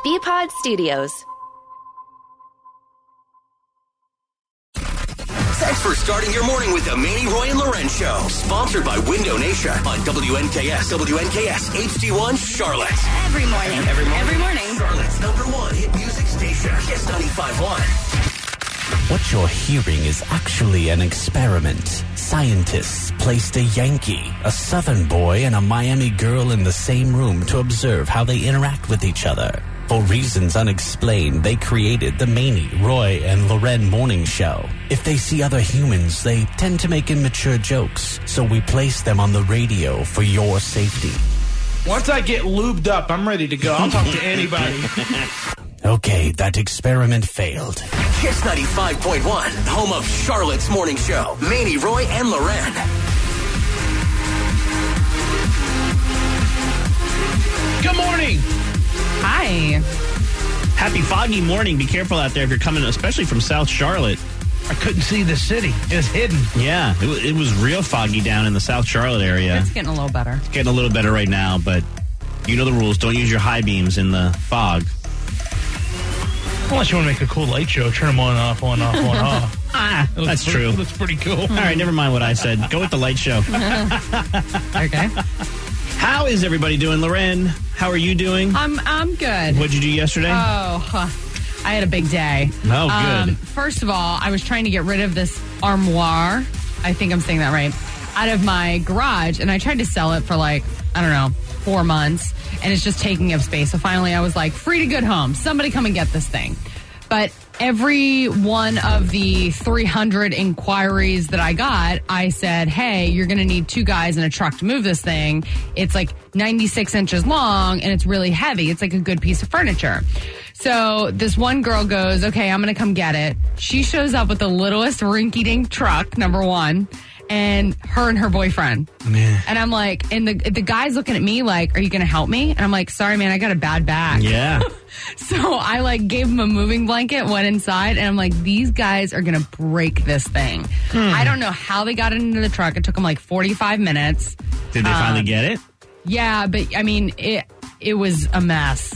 BPod Studios. Thanks for starting your morning with the Manny, Roy, and Loren Show. Sponsored by Window Nation on WNKS HD1 Charlotte. Every morning. Every morning. Charlotte's #1 hit music station. Kiss 95.1. What you're hearing is actually an experiment. Scientists placed a Yankee, a Southern boy, and a Miami girl in the same room to observe how they interact with each other. For reasons unexplained, they created the Manny, Roy, and Loren Morning Show. If they see other humans, they tend to make immature jokes, so we place them on the radio for your safety. Once I get lubed up, I'm ready to go. I'll talk to anybody. Okay, that experiment failed. Kiss 95.1, home of Charlotte's Morning Show. Manny, Roy, and Loren. Good morning. Hi. Happy foggy morning. Be careful out there if you're coming, especially from South Charlotte. I couldn't see the city. It was hidden. Yeah, it was real foggy down in the South Charlotte area. It's getting a little better. It's getting a little better right now, but you know the rules. Don't use your high beams in the fog. Unless you want to make a cool light show, turn them on, off, on, off, on, off. That's true. It looks pretty cool. All right, never mind what I said. Go with the light show. Okay. How is everybody doing? Loren, how are you doing? I'm good. What'd you do yesterday? I had a big day. Oh, good. First of all, I was trying to get rid of this armoire. I think I'm saying that right. Out of my garage, and I tried to sell it for 4 months, and it's just taking up space. So finally, I was like, free to good home. Somebody come and get this thing. But every one of the 300 inquiries that I got, I said, hey, you're going to need 2 guys in a truck to move this thing. It's like 96 inches long, and it's really heavy. It's like a good piece of furniture. So this one girl goes, okay, I'm going to come get it. She shows up with the littlest rinky-dink truck, number one, and her and her boyfriend. Man. And I'm like, and the guy's looking at me like, are you going to help me? And I'm like, sorry, man, I got a bad back. Yeah. So I gave him a moving blanket, went inside, and I'm like, these guys are going to break this thing. I don't know how they got it into the truck. It took them 45 minutes. Did they finally get it? Yeah, but I mean, it was a mess.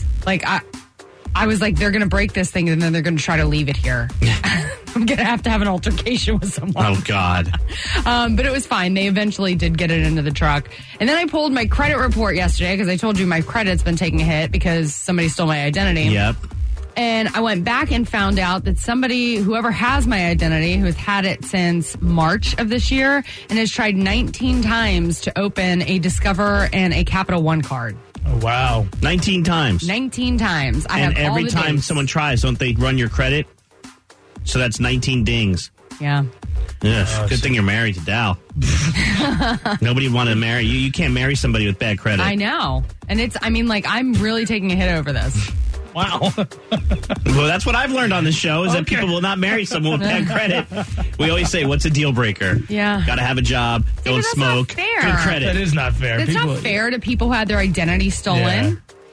I was like, they're going to break this thing, and then they're going to try to leave it here. I'm going to have an altercation with someone. Oh, God. But it was fine. They eventually did get it into the truck. And then I pulled my credit report yesterday because I told you my credit's been taking a hit because somebody stole my identity. Yep. And I went back and found out that whoever has my identity, who has had it since March of this year and has tried 19 times to open a Discover and a Capital One card. Oh, wow. 19 times. 19 times. And every time someone tries, don't they run your credit? So that's 19 dings. Yeah. Ugh, good thing you're married to Dow. Nobody wanted to marry you. You can't marry somebody with bad credit. I know. And I'm really taking a hit over this. Wow. Well, that's what I've learned on this show is that people will not marry someone with bad credit. We always say, what's a deal breaker? Yeah. Got to have a job. Don't that's smoke. Not fair. Good credit. That is not fair. It's not fair to people who had their identity stolen. Yeah.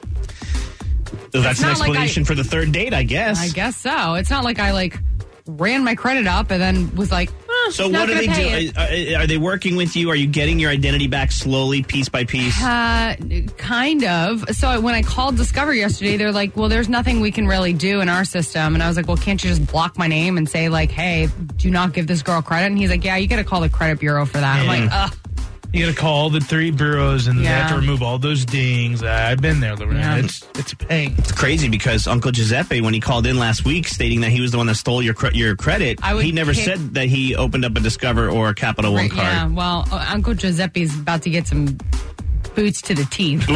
So that's an explanation for the third date, I guess. I guess so. It's not like I ran my credit up and then was like, so what do they do? Are they working with you? Are you getting your identity back slowly, piece by piece? Kind of. So when I called Discover yesterday, they're like, well, there's nothing we can really do in our system. And I was like, well, can't you just block my name and say hey, do not give this girl credit? And he's like, yeah, you got to call the credit bureau for that. I'm like, ugh. You got to call the 3 bureaus and they have to remove all those dings. I've been there, Loren. Yeah. It's a pain. It's crazy because Uncle Giuseppe, when he called in last week stating that he was the one that stole your credit, he never said that he opened up a Discover or a Capital One card. Yeah, well, Uncle Giuseppe's about to get some boots to the teeth.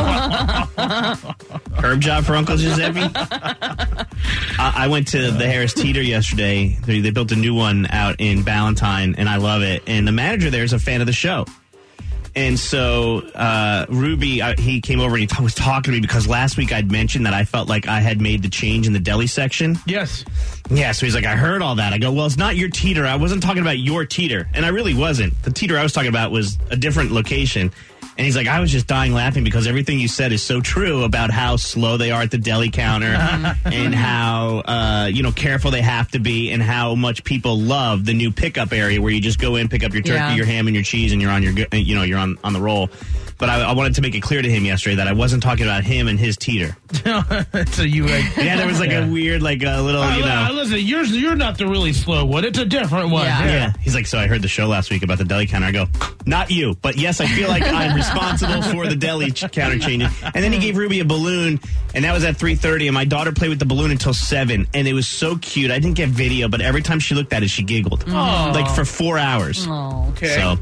Curb job for Uncle Giuseppe? I went to the Harris Teeter yesterday. They built a new one out in Ballantyne, and I love it. And the manager there is a fan of the show. And so Ruby, he came over and he was talking to me because last week I'd mentioned that I felt like I had made the change in the deli section. Yes. Yeah, so he's like, I heard all that. I go, well, it's not your teeter. I wasn't talking about your teeter. And I really wasn't. The teeter I was talking about was a different location. And he's like, I was just dying laughing because everything you said is so true about how slow they are at the deli counter and how, careful they have to be and how much people love the new pickup area where you just go in, pick up your turkey, your ham, and your cheese, and you're on your, you're on the roll. But I wanted to make it clear to him yesterday that I wasn't talking about him and his teeter. So you, Yeah, there was like a weird, like a little, Listen, you're not the really slow one. It's a different one. Yeah. He's like, so I heard the show last week about the deli counter. I go, not you, but yes, I feel like I'm responsible for the deli counter changing. And then he gave Ruby a balloon, and that was at 3:30, and my daughter played with the balloon until 7, and it was so cute. I didn't get video, but every time she looked at it, she giggled. Like for 4 hours. Oh. Okay. So...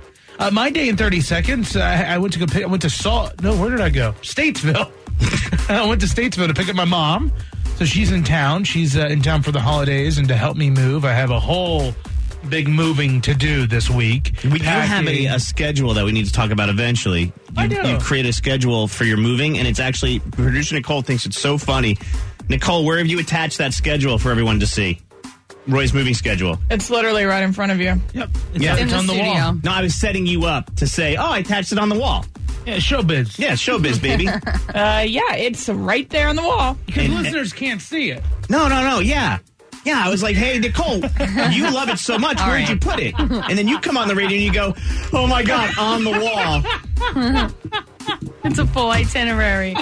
my day in 30 seconds, I went to go pick, I went to where did I go? Statesville. I went to Statesville to pick up my mom. So she's in town. She's in town for the holidays, and to help me move, I have a whole big moving to do this week. We do have a schedule that we need to talk about eventually. You create a schedule for your moving, and it's actually, producer Nicole thinks it's so funny. Nicole, where have you attached that schedule for everyone to see? Roy's moving schedule. It's literally right in front of you. Yep. It's on the wall. No, I was setting you up to say, I attached it on the wall. Yeah, showbiz. Yeah, showbiz, baby. Yeah, it's right there on the wall. Because listeners can't see it. No, yeah. Yeah, I was like, hey, Nicole, you love it so much. Where'd you put it? And then you come on the radio and you go, oh, my God, on the wall. It's a full itinerary.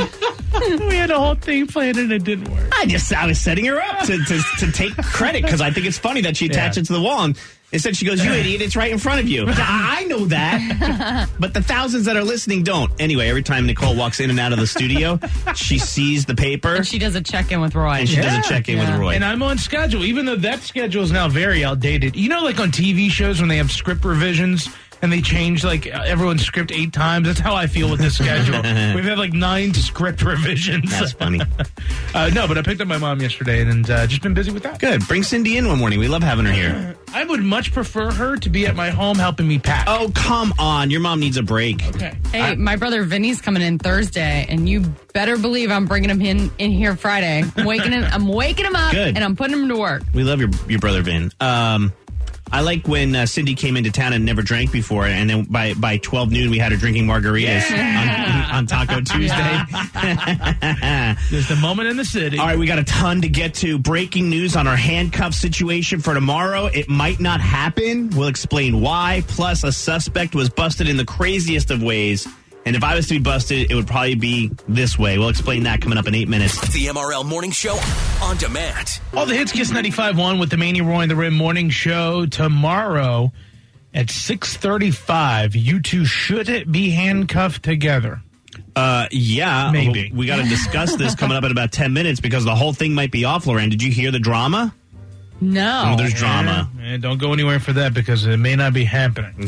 We had a whole thing planned and it didn't work. I was setting her up to take credit because I think it's funny that she attached it to the wall. And instead she goes, you idiot, it's right in front of you. I know that. But the thousands that are listening don't. Anyway, every time Nicole walks in and out of the studio, she sees the paper. And she does a check-in with Roy. And she does a check-in with Roy. And I'm on schedule, even though that schedule is now very outdated. You know, like on TV shows when they have script revisions and they change like everyone's script 8 times? That's how I feel with this schedule. We've had like 9 script revisions. That's funny. No, but I picked up my mom yesterday and just been busy with that. Good. Bring Cindy in one morning. We love having her here. I would much prefer her to be at my home helping me pack. Oh, come on. Your mom needs a break. Okay. Hey, my brother Vinny's coming in Thursday, and you better believe I'm bringing him in here Friday. I'm waking him up, Good. and I'm putting him to work. We love your brother Vin. I like when Cindy came into town and never drank before, and then by 12 noon we had her drinking margaritas on Taco Tuesday. There's the moment in the city. All right, we got a ton to get to. Breaking news on our handcuff situation for tomorrow. It might not happen. We'll explain why. Plus, a suspect was busted in the craziest of ways. And if I was to be busted, it would probably be this way. We'll explain that coming up in 8 minutes. The MRL Morning Show on demand. All the hits, Kiss 95.1 with the Manny Roy and the Rim Morning Show tomorrow at 6:35. You two should be handcuffed together. Yeah. Maybe. We got to discuss this coming up in about 10 minutes because the whole thing might be off, Lorraine. Did you hear the drama? No. Oh, there's drama. And don't go anywhere for that because it may not be happening.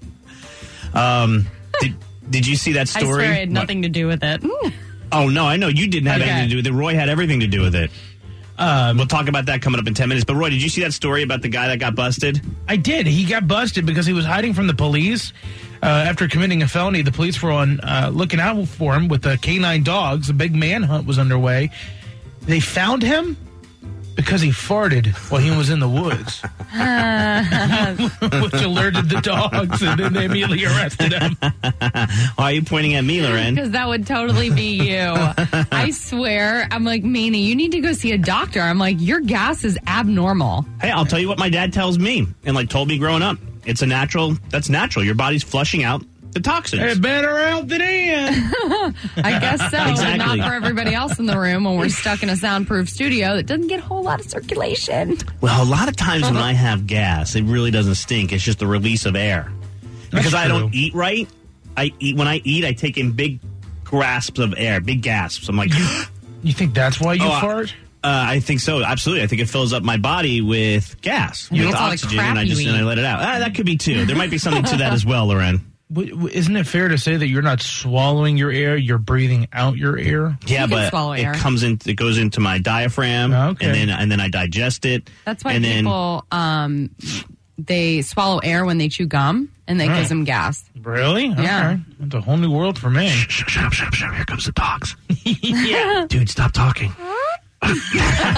Did you see that story? I swear it had nothing to do with it. Oh, no, I know. You didn't have anything to do with it. Roy had everything to do with it. We'll talk about that coming up in 10 minutes. But, Roy, did you see that story about the guy that got busted? I did. He got busted because he was hiding from the police. After committing a felony, the police were on looking out for him with canine dogs. A big manhunt was underway. They found him because he farted while he was in the woods, which alerted the dogs, and then they immediately arrested him. Why are you pointing at me, Loren? Because that would totally be you. I swear. I'm like, Manny, you need to go see a doctor. I'm like, your gas is abnormal. Hey, I'll tell you what my dad tells me and told me growing up. It's that's natural. Your body's flushing out the toxins. It's better out than in. I guess so. Exactly. But not for everybody else in the room when we're stuck in a soundproof studio that doesn't get a whole lot of circulation. Well, a lot of times when I have gas, it really doesn't stink. It's just the release of air. Because I don't eat right. When I eat, I take in big grasps of air, big gasps. I'm like, You think that's why you fart? I think so. Absolutely. I think it fills up my body with gas, with it's all the oxygen, crap and I you let it out. That could be too. There might be something to that as well, Loren. Isn't it fair to say that you're not swallowing your air, you're breathing out your air? Yeah, You can but swallow air. it goes into my diaphragm, Okay. and then I digest it. That's why people they swallow air when they chew gum, and that gives them gas. Really? Yeah. Okay. That's a whole new world for me. Shut up. Here comes the dogs. Yeah. Dude, stop talking. What was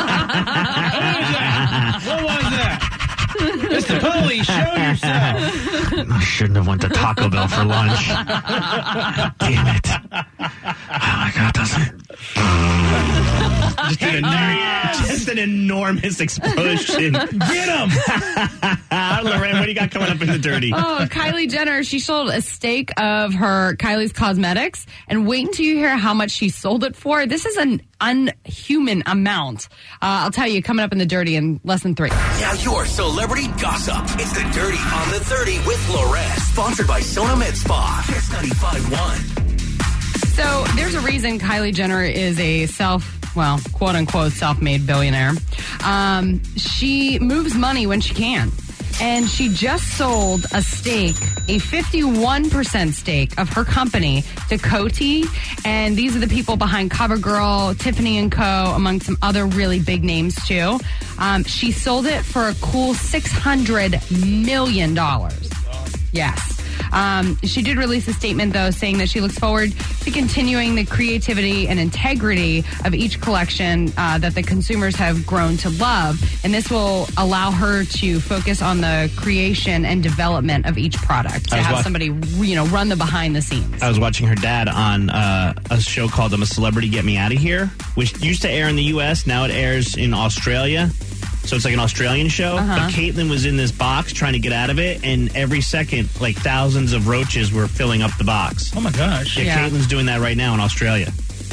that? Mr. Police, show yourself. I shouldn't have went to Taco Bell for lunch. Damn it. Oh my God, just an enormous explosion. Get him! Lorraine, what do you got coming up in the dirty? Oh, Kylie Jenner, she sold a stake of her Kylie's Cosmetics, and wait until you hear how much she sold it for. This is an unhuman amount. I'll tell you, coming up in the dirty in less than 3. Now your celebrity gossip. It's the Dirty on the 30 with Lorette. Sponsored by Sona Med Spa. Kiss 95.1. So there's a reason Kylie Jenner is a quote unquote self-made billionaire. She moves money when she can. And she just sold a stake, a 51% stake of her company to Coty. And these are the people behind CoverGirl, Tiffany & Co., among some other really big names, too. She sold it for a cool $600 million. Yes. She did release a statement, though, saying that she looks forward to continuing the creativity and integrity of each collection that the consumers have grown to love. And this will allow her to focus on the creation and development of each product, to have somebody, run the behind the scenes. I was watching her dad on a show called I'm a Celebrity, Get Me Out of Here, which used to air in the U.S. Now it airs in Australia. So it's like an Australian show. But Caitlyn was in this box trying to get out of it, and every second, like thousands of roaches were filling up the box. Oh, my gosh. Yeah, Caitlyn's doing that right now in Australia.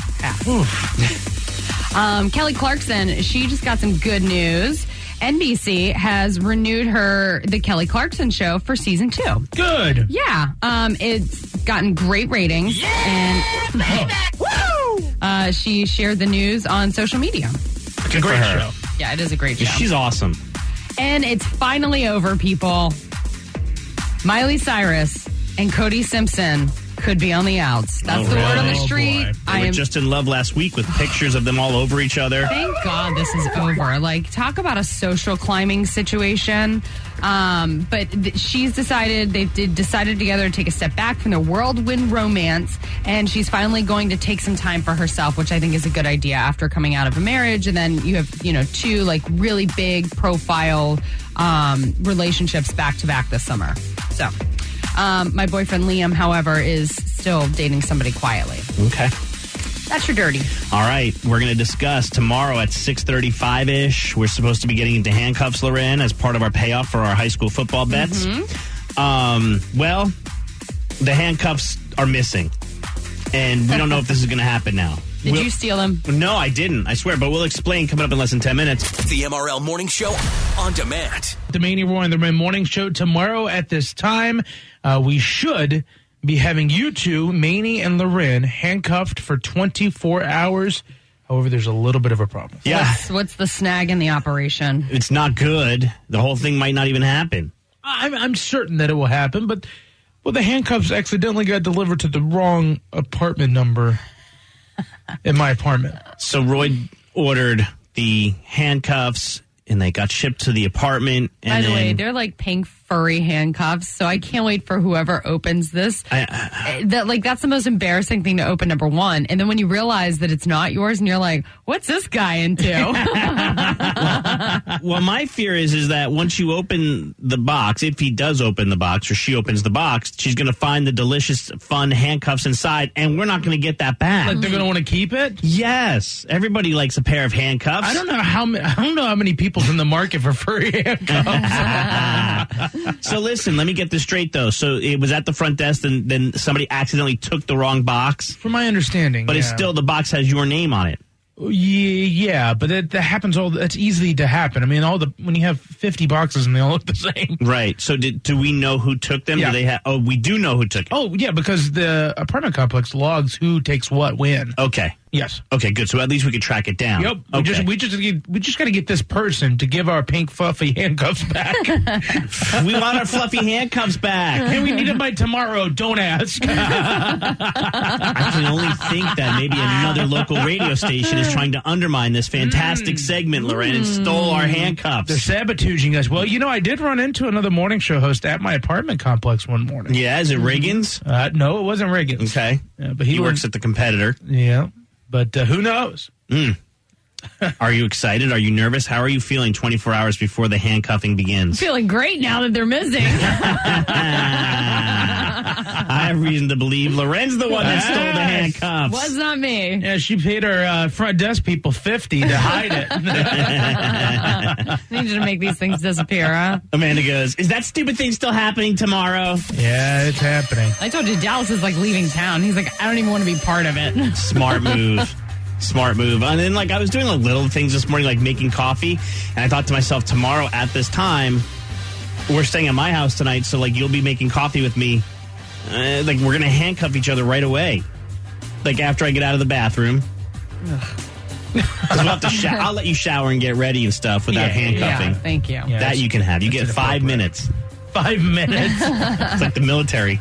Kelly Clarkson, she just got some good news. NBC has renewed The Kelly Clarkson Show for season 2. Good. Yeah. It's gotten great ratings. And she shared the news on social media. It's a great show. Yeah, it is a great show. She's awesome. And it's finally over, people. Miley Cyrus and Cody Simpson could be on the outs. That's the word on the street. They were just in love last week with pictures of them all over each other. Thank God this is over. Like, talk about a social climbing situation. But she's decided, decided together to take a step back from their whirlwind romance, and she's finally going to take some time for herself, which I think is a good idea after coming out of a marriage. And then you have, 2 like really big profile relationships back to back this summer. So my boyfriend Liam, however, is still dating somebody quietly. Okay. That's your dirty. All right. We're going to discuss tomorrow at 6:35-ish. We're supposed to be getting into handcuffs, Loren, as part of our payoff for our high school football bets. Well, the handcuffs are missing. And we don't know if this is going to happen now. Did you steal them? No, I didn't. I swear. But we'll explain coming up in less than 10 minutes. The MRL Morning Show on demand. The Manny Roy and the Red Morning Show tomorrow at this time. We should be having you two, Manny and Loren, handcuffed for 24 hours. However, there's a little bit of a problem. Yeah. What's the snag in the operation? It's not good. The whole thing might not even happen. I'm certain that it will happen, but the handcuffs accidentally got delivered to the wrong apartment number in my apartment. So Roy ordered the handcuffs, and they got shipped to the apartment. And by the way, they're like pink furry handcuffs, so I can't wait for whoever opens this. That's the most embarrassing thing to open, number one. And then when you realize that it's not yours, and you're like, what's this guy into? Well, my fear is that once you open the box, if he does open the box or she opens the box, she's going to find the delicious, fun handcuffs inside, and we're not going to get that back. Like they're going to want to keep it? Yes. Everybody likes a pair of handcuffs. I don't know how many people's in the market for furry handcuffs. So listen, let me get this straight, though. So it was at the front desk, and then somebody accidentally took the wrong box. From my understanding, but it's still, the box has your name on it. Yeah, but that happens that's easy to happen. I mean, when you have 50 boxes and they all look the same. Right. So do we know who took them? Yeah. We do know who took it. Oh, yeah, because the apartment complex logs who takes what when. Okay. Yes. Okay, good. So at least we could track it down. Yep. Okay. We just got to get this person to give our pink fluffy handcuffs back. We want our fluffy handcuffs back. And we need them by tomorrow. Don't ask. I can only think that maybe another local radio station is trying to undermine this fantastic segment, Lorraine, and stole our handcuffs. They're sabotaging us. Well, I did run into another morning show host at my apartment complex one morning. Yeah, is it Riggins? No, it wasn't Riggins. Okay. But he works at the competitor. Yeah. But who knows? Are you excited? Are you nervous? How are you feeling 24 hours before the handcuffing begins? Feeling great now that they're missing. I have reason to believe Loren's the one that stole the handcuffs. Was not me. Yeah, she paid her front desk people $50 to hide it. Need you to make these things disappear, huh? Amanda goes, is that stupid thing still happening tomorrow? Yeah, it's happening. I told you Dallas is like leaving town. He's like, I don't even want to be part of it. Smart move. Smart move. And then, I was doing little things this morning, like making coffee, and I thought to myself, tomorrow at this time, we're staying at my house tonight, so, you'll be making coffee with me. We're going to handcuff each other right away. After I get out of the bathroom. We'll have to I'll let you shower and get ready and stuff without handcuffing. Yeah, thank you. Yeah, that you can have. You get 5 minutes. 5 minutes. It's like the military.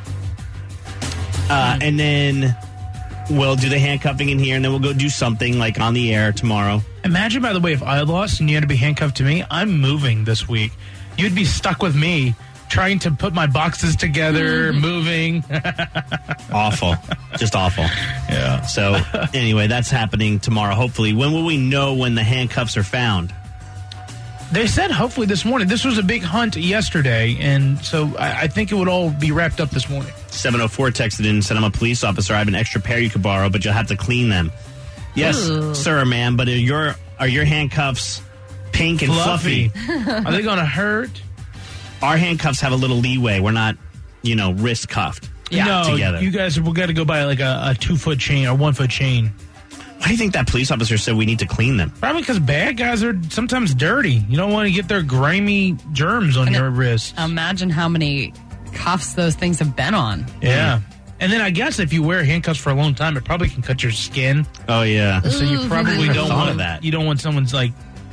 And then we'll do the handcuffing in here, and then we'll go do something on the air tomorrow. Imagine, by the way, if I lost and you had to be handcuffed to me, I'm moving this week. You'd be stuck with me trying to put my boxes together, moving. Awful. Just awful. Yeah. So, anyway, that's happening tomorrow, hopefully. When will we know when the handcuffs are found? They said hopefully this morning. This was a big hunt yesterday, and so I think it would all be wrapped up this morning. 704 texted in and said, I'm a police officer. I have an extra pair you could borrow, but you'll have to clean them. Yes, sir, ma'am, but are your handcuffs pink and fluffy? Are they going to hurt? Our handcuffs have a little leeway. We're not, wrist cuffed. No, together. You guys have got to go buy a 2-foot chain or 1-foot chain. Why do you think that police officer said we need to clean them? Probably because bad guys are sometimes dirty. You don't want to get their grimy germs on your wrist. Imagine how many cuffs those things have been on. Yeah. And then I guess if you wear handcuffs for a long time, it probably can cut your skin. Oh, yeah. So you probably don't want that. You don't want someone's cut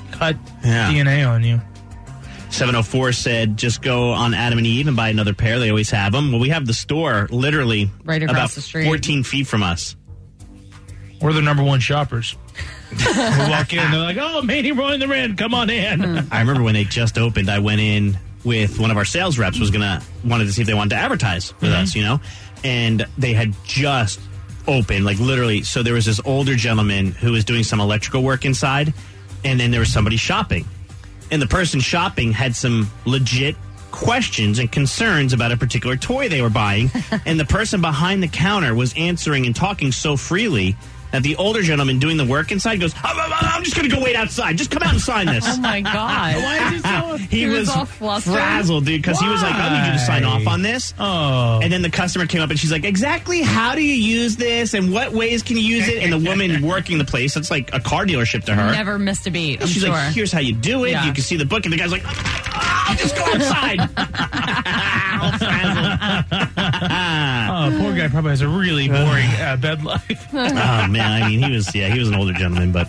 DNA on you. 704 said, just go on Adam and Eve and buy another pair. They always have them. Well, we have the store literally right across about the street, 14 feet from us. We're the number one shoppers. We walk in, they're like, oh, Manny, Roy and Loren, come on in. I remember when they just opened, I went in with one of our sales reps wanted to see if they wanted to advertise with us, and they had just opened, literally. So there was this older gentleman who was doing some electrical work inside, and then there was somebody shopping. And the person shopping had some legit questions and concerns about a particular toy they were buying. And the person behind the counter was answering and talking so freely that the older gentleman doing the work inside goes, I'm just going to go wait outside. Just come out and sign this. Oh, my God. Why is he so... He was all flustered. frazzled, dude, because he was like, I need you to sign off on this. Oh. And then the customer came up and she's like, exactly how do you use this and what ways can you use it? And the woman working the place, it's like a car dealership to her. Never missed a beat, I'm She's sure. like, here's how you do it. Yeah. You can see the book. And the guy's like, I'll just go outside. All frazzled. Oh, poor guy probably has a really boring bed life. Oh, man. I mean, he was an older gentleman, but,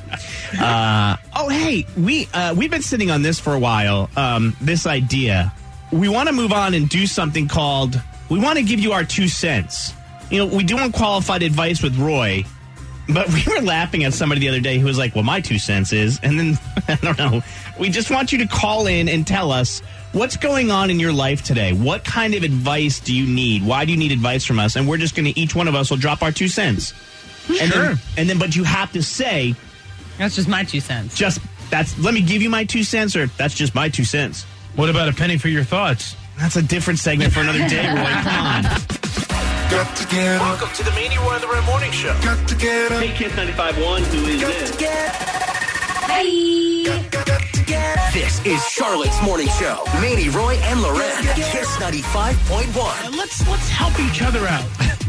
hey, we've been sitting on this for a while. This idea, we want to move on and do something called, we want to give you our 2 cents. We do unqualified advice with Roy, but we were laughing at somebody the other day who was like, well, my 2 cents is, and then, I don't know, we just want you to call in and tell us what's going on in your life today. What kind of advice do you need? Why do you need advice from us? And we're just going to, each one of us will drop our 2 cents. Sure. And then, but you have to say, That's just my 2 cents. let me give you my 2 cents, or that's just my 2 cents. What about a penny for your thoughts? That's a different segment for another day, Roy. Come on. Got to get up. Welcome to the Manny Roy and Loren Morning Show. Got to get up. Hey, Kiss 95.1, who is this? This is Charlotte's Morning Show. Manny Roy and Loren. Kiss 95.1. Let's help each other out.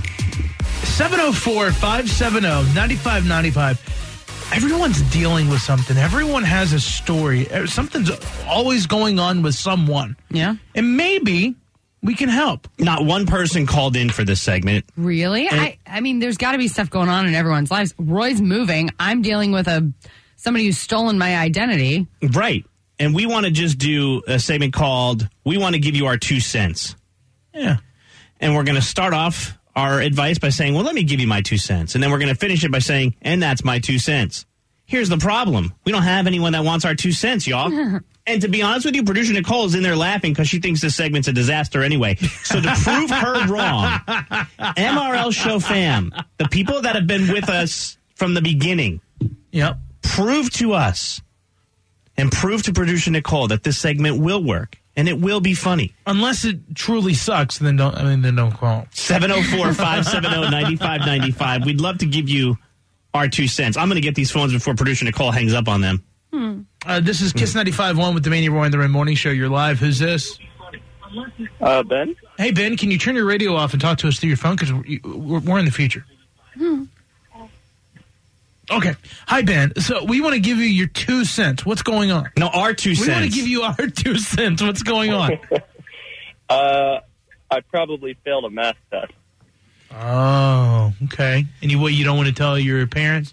704-570-9595. Everyone's dealing with something. Everyone has a story. Something's always going on with someone. Yeah. And maybe we can help. Not one person called in for this segment. Really? I mean, there's got to be stuff going on in everyone's lives. Roy's moving. I'm dealing with somebody who's stolen my identity. Right. And we want to just do a segment called, we want to give you our 2 cents. Yeah. And we're going to start off our advice by saying, well, let me give you my 2 cents. And then we're going to finish it by saying, and that's my 2 cents. Here's the problem. We don't have anyone that wants our 2 cents, y'all. And to be honest with you, producer Nicole is in there laughing because she thinks this segment's a disaster anyway. So to prove her wrong, MRL Show fam, the people that have been with us from the beginning, Yep. prove to us and prove to producer Nicole that this segment will work and it will be funny. Unless it truly sucks, then don't call. 704-570-9595. We'd love to give you our 2 cents. I'm going to get these phones before producer Nicole hangs up on them. This is Kiss 95.1 with the Manny Roy and the Red Morning Show. You're live. Who's this? Ben? Hey, Ben, can you turn your radio off and talk to us through your phone? Because we're in the future. Okay. Hi, Ben. So we want to give you your 2 cents. What's going on? No, our 2 cents. We want to give you our 2 cents. What's going on? I probably failed a math test. Oh, okay. And you don't want to tell your parents?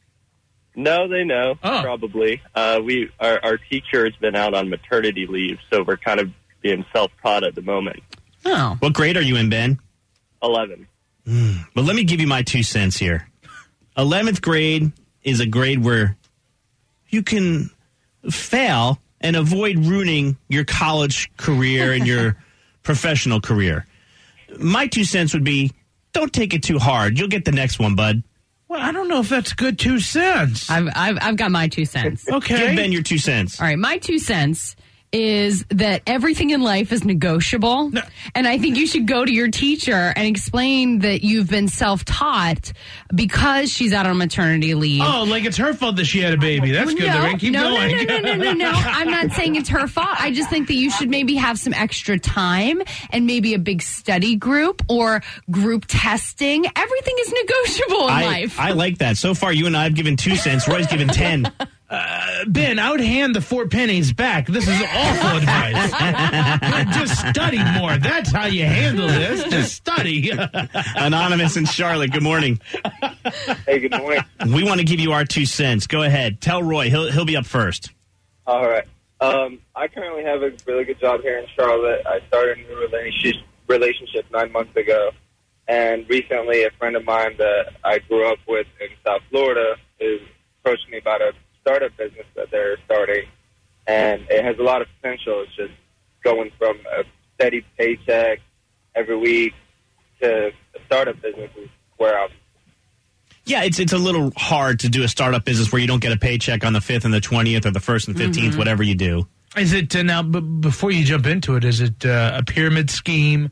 No, they know, probably. Our teacher has been out on maternity leave, so we're kind of being self-taught at the moment. Oh. What grade are you in, Ben? 11. But let me give you my 2 cents here. 11th grade is a grade where you can fail and avoid ruining your college career and your professional career. My 2 cents would be, don't take it too hard. You'll get the next one, bud. Well, I don't know if that's good 2 cents. I've got my 2 cents. Okay. Give Ben your 2 cents. All right, my 2 cents is that everything in life is negotiable. No. And I think you should go to your teacher and explain that you've been self-taught because she's out on maternity leave. Oh, like it's her fault that she had a baby. That's good, Lorraine. Keep going. No. I'm not saying it's her fault. I just think that you should maybe have some extra time and maybe a big study group or group testing. Everything is negotiable in life. I like that. So far, you and I have given 2 cents. Roy's given 10. Ben, I would hand the 4 pennies back. This is awful advice. Just study more. That's how you handle this. Just study. Anonymous in Charlotte, good morning. Hey, good morning. We want to give you our 2 cents. Go ahead. Tell Roy. He'll be up first. All right. I currently have a really good job here in Charlotte. I started a new relationship 9 months ago. And recently, a friend of mine that I grew up with in South Florida is approaching me about a startup business that they're starting, and it has a lot of potential. It's just going from a steady paycheck every week to a startup business is where I'm. Yeah, it's a little hard to do a startup business where you don't get a paycheck on the 5th and the 20th or the 1st and 15th, whatever you do. Is it now? Before you jump into it, is it a pyramid scheme?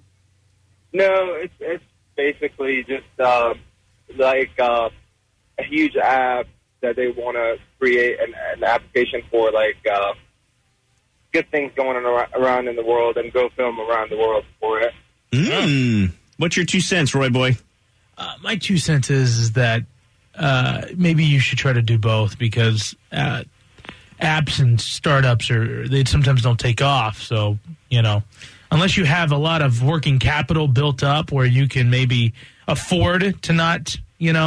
No, it's basically just like a huge app that they want to create an application for, like good things going on around in the world, and go film around the world for it. What's your 2 cents, Roy boy? My 2 cents is that maybe you should try to do both, because apps and startups they sometimes don't take off. So, unless you have a lot of working capital built up where you can maybe afford to not,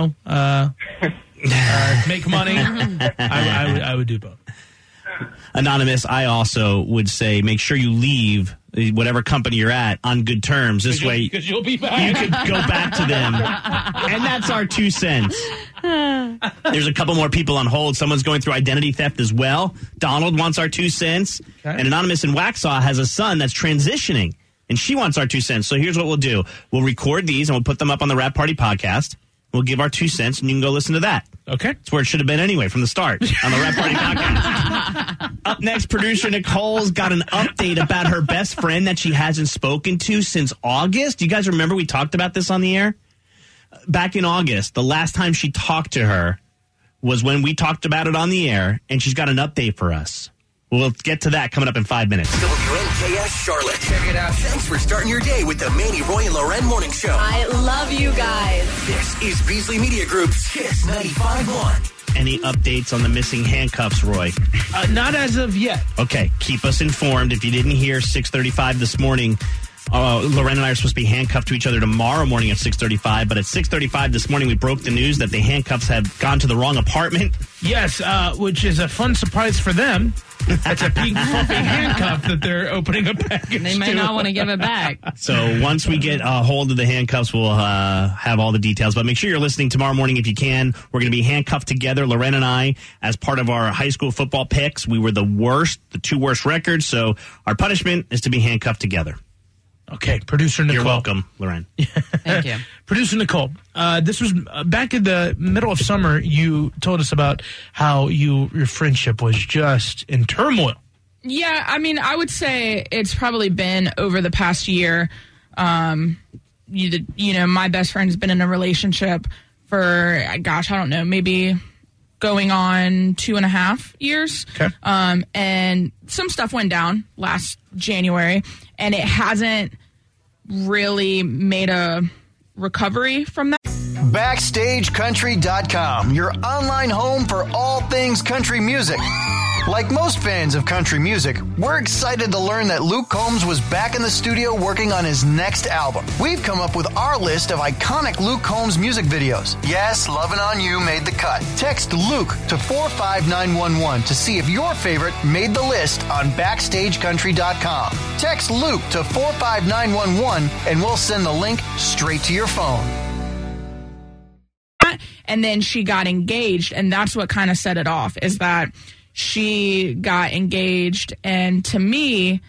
make money, I would do both. Anonymous, I also would say make sure you leave whatever company you're at on good terms. This way, because you'll be back. You could go back to them. And that's our 2 cents. There's a couple more people on hold. Someone's going through identity theft as well. Donald wants our 2 cents. Okay. And Anonymous in Waxhaw has a son that's transitioning, and she wants our 2 cents. So here's what we'll do. We'll record these, and we'll put them up on the Rap Party podcast. We'll give our 2 cents, and you can go listen to that. Okay. It's where it should have been anyway from the start on the Rap Party podcast. Up next, producer Nicole's got an update about her best friend that she hasn't spoken to since August. You guys remember we talked about this on the air? Back in August, the last time she talked to her was when we talked about it on the air, and she's got an update for us. We'll get to that coming up in 5 minutes. WNKS Charlotte. Check it out. Thanks for starting your day with the Manny, Roy, and Loren Morning Show. I love you guys. This is Beasley Media Group's Kiss 95.1. Any updates on the missing handcuffs, Roy? Not as of yet. Okay, keep us informed. If you didn't hear 6:35 this morning, Loren and I are supposed to be handcuffed to each other tomorrow morning at 6:35, but at 6:35 this morning, we broke the news that the handcuffs have gone to the wrong apartment. Yes, which is a fun surprise for them. It's a pink fluffy handcuff that they're opening a package They may not want to give it back. So once we get a hold of the handcuffs, we'll have all the details. But make sure you're listening tomorrow morning if you can. We're going to be handcuffed together, Loren and I, as part of our high school football picks. We were the 2 worst records, so our punishment is to be handcuffed together. Okay, producer Nicole. You're welcome, Loren. Thank you. Producer Nicole, this was back in the middle of summer. You told us about how your friendship was just in turmoil. Yeah, I mean, I would say it's probably been over the past year. My best friend has been in a relationship for, gosh, I don't know, maybe going on 2.5 years. Okay. And some stuff went down last January, and it hasn't really made a recovery from that. BackstageCountry.com, your online home for all things country music. Like most fans of country music, we're excited to learn that Luke Combs was back in the studio working on his next album. We've come up with our list of iconic Luke Combs music videos. Yes, Lovin' On You made the cut. Text Luke to 45911 to see if your favorite made the list on BackstageCountry.com. Text Luke to 45911 and we'll send the link straight to your phone. And then she got engaged, and that's what kind of set it off, is that she got engaged, and to me,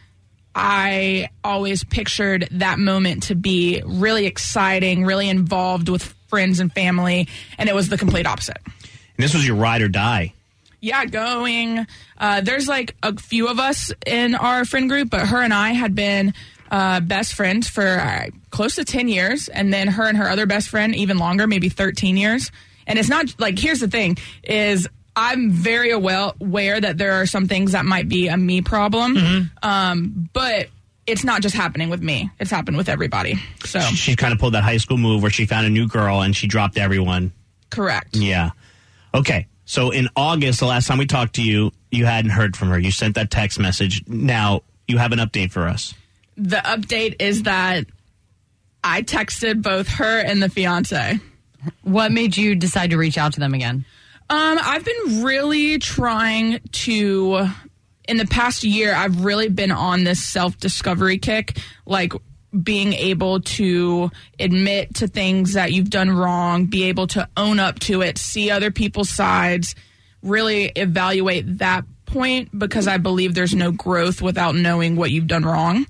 I always pictured that moment to be really exciting, really involved with friends and family, and it was the complete opposite. And this was your ride or die. Yeah, going. There's like a few of us in our friend group, but her and I had been best friends for close to 10 years, and then her and her other best friend even longer, maybe 13 years. And it's not like, here's the thing, is I'm very aware that there are some things that might be a me problem, but it's not just happening with me. It's happened with everybody. So She kind of pulled that high school move where she found a new girl and she dropped everyone. Correct. Yeah. Okay. So in August, the last time we talked to you, you hadn't heard from her. You sent that text message. Now you have an update for us. The update is that I texted both her and the fiance. What made you decide to reach out to them again? I've been really trying to, in the past year, I've really been on this self-discovery kick, like being able to admit to things that you've done wrong, be able to own up to it, see other people's sides, really evaluate that point, because I believe there's no growth without knowing what you've done wrong.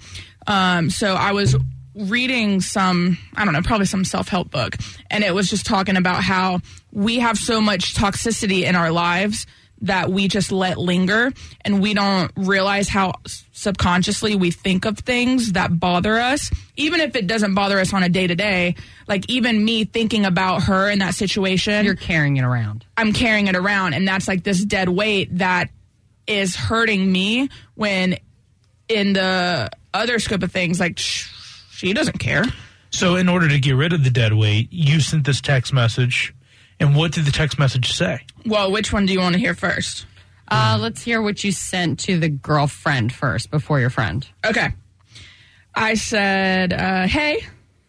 So I was reading probably some self-help book, and it was just talking about how we have so much toxicity in our lives that we just let linger, and we don't realize how subconsciously we think of things that bother us, even if it doesn't bother us on a day-to-day. Like, even me thinking about her in that situation, You're carrying it around. I'm carrying it around, and that's like this dead weight that is hurting me, when in the other scope of things, like, she doesn't care. So in order to get rid of the dead weight, you sent this text message. And what did the text message say? Well, which one do you want to hear first? Let's hear what you sent to the girlfriend first, before your friend. Okay. I said, hey.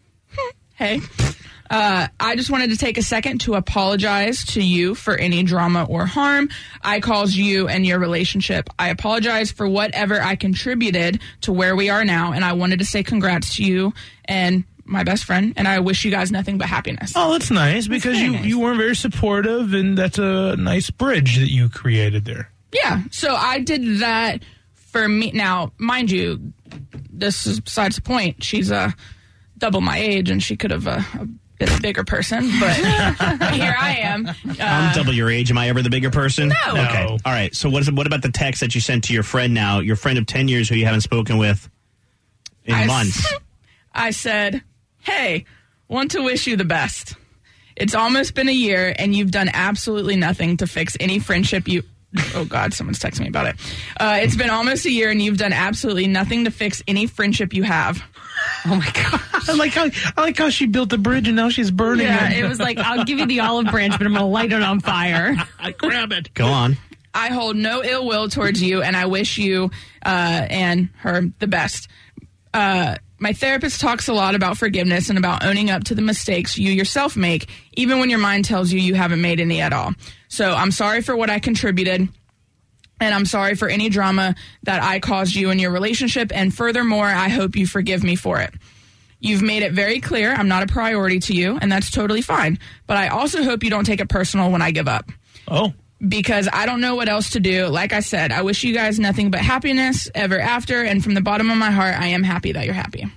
I just wanted to take a second to apologize to you for any drama or harm I caused you and your relationship. I apologize for whatever I contributed to where we are now, and I wanted to say congrats to you and my best friend, and I wish you guys nothing but happiness. Oh, that's nice, because you weren't very supportive, and that's a nice bridge that you created there. Yeah, so I did that for me. Now, mind you, this is besides the point. She's double my age, and she could have been a bigger person, but here I am. I'm double your age. Am I ever the bigger person? No. Okay. All right. So what about the text that you sent to your friend now, your friend of 10 years who you haven't spoken with in months? I said, hey, want to wish you the best. It's almost been a year, and you've done absolutely nothing to fix any friendship you... Oh, God, someone's texting me about it. It's been almost a year, and you've done absolutely nothing to fix any friendship you have. Oh, my gosh. I like how she built the bridge, and now she's burning it. It was like, I'll give you the olive branch, but I'm going to light it on fire. I grab it. Go on. I hold no ill will towards you, and I wish you and her the best. My therapist talks a lot about forgiveness and about owning up to the mistakes you yourself make, even when your mind tells you haven't made any at all. So I'm sorry for what I contributed, and I'm sorry for any drama that I caused you in your relationship, and furthermore, I hope you forgive me for it. You've made it very clear I'm not a priority to you, and that's totally fine. But I also hope you don't take it personal when I give up. Oh. Because I don't know what else to do. Like I said, I wish you guys nothing but happiness ever after, and from the bottom of my heart, I am happy that you're happy.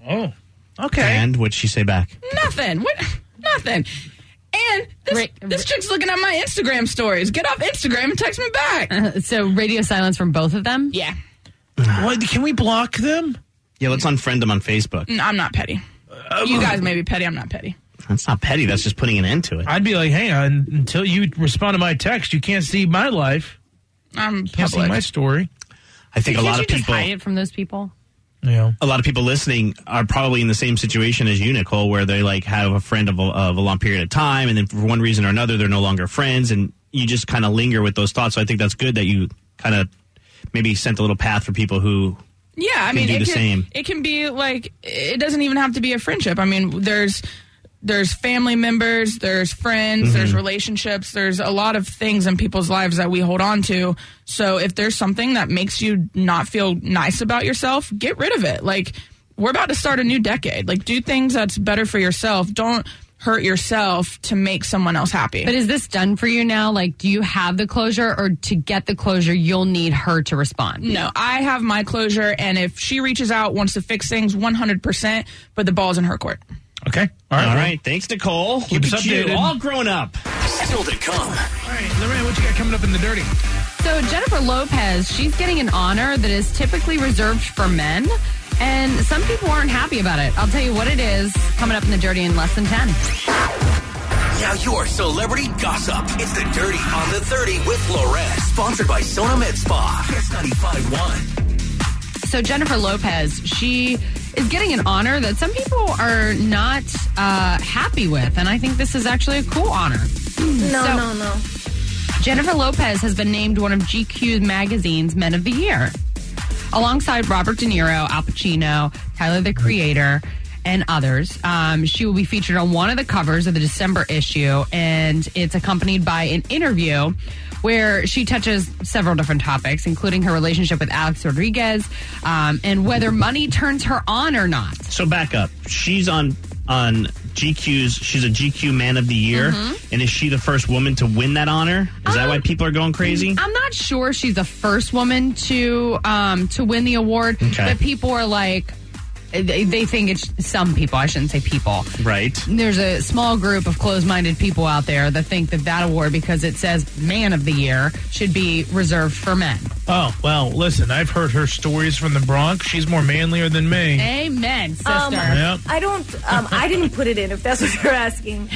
Oh, okay. And what'd she say back? Nothing. What? Nothing. And this chick's looking at my Instagram stories. Get off Instagram and text me back. So radio silence from both of them? Yeah. What, can we block them? Yeah, let's unfriend them on Facebook. No, I'm not petty. You guys may be petty. I'm not petty. That's not petty. That's just putting an end to it. I'd be like, hey, until you respond to my text, you can't see my life. I'm Can't see public. my story. I think a lot of Just people... hide it from those people? Yeah. A lot of people listening are probably in the same situation as you, Nicole, where they like have a friend of a long period of time, and then for one reason or another, they're no longer friends, and you just kind of linger with those thoughts. So I think that's good that you kind of maybe sent a little path for people who Yeah, I can mean, do the same. It can be like, it doesn't even have to be a friendship. I mean, there's family members, there's friends, there's relationships, there's a lot of things in people's lives that we hold on to. So if there's something that makes you not feel nice about yourself, get rid of it. Like, we're about to start a new decade. Like, do things that's better for yourself. Don't hurt yourself to make someone else happy. But is this done for you now? Like, do you have the closure, or to get the closure, you'll need her to respond? No, I have my closure, and if she reaches out, wants to fix things, 100%, but the ball's in her court. Okay. All right. Thanks, Nicole. Keep us Look at you, updated. all grown up. Still to come. All right, Lorraine, what you got coming up in the dirty? So Jennifer Lopez, she's getting an honor that is typically reserved for men, and some people aren't happy about it. I'll tell you what it is coming up in the dirty in less than 10. Now your celebrity gossip. It's the Dirty on the 30 with Lorette. Sponsored by Sona Med Spa. Kiss 95.1. So Jennifer Lopez, she is getting an honor that some people are not happy with, and I think this is actually a cool honor. No. Jennifer Lopez has been named one of GQ magazine's Men of the Year, alongside Robert De Niro, Al Pacino, Tyler the Creator, and others. She will be featured on one of the covers of the December issue, and it's accompanied by an interview where she touches several different topics, including her relationship with Alex Rodriguez, and whether money turns her on or not. So back up. She's on GQ's. She's a GQ Man of the Year, and is she the first woman to win that honor? Is that why people are going crazy? I'm not sure she's the first woman to win the award, but people are like, they think it's some people. I shouldn't say people. Right. There's a small group of closed-minded people out there that think that award, because it says Man of the Year, should be reserved for men. Oh, well, listen, I've heard her stories from the Bronx. She's more manlier than me. Amen, sister. Yep. I don't. I didn't put it in. If that's what you're asking.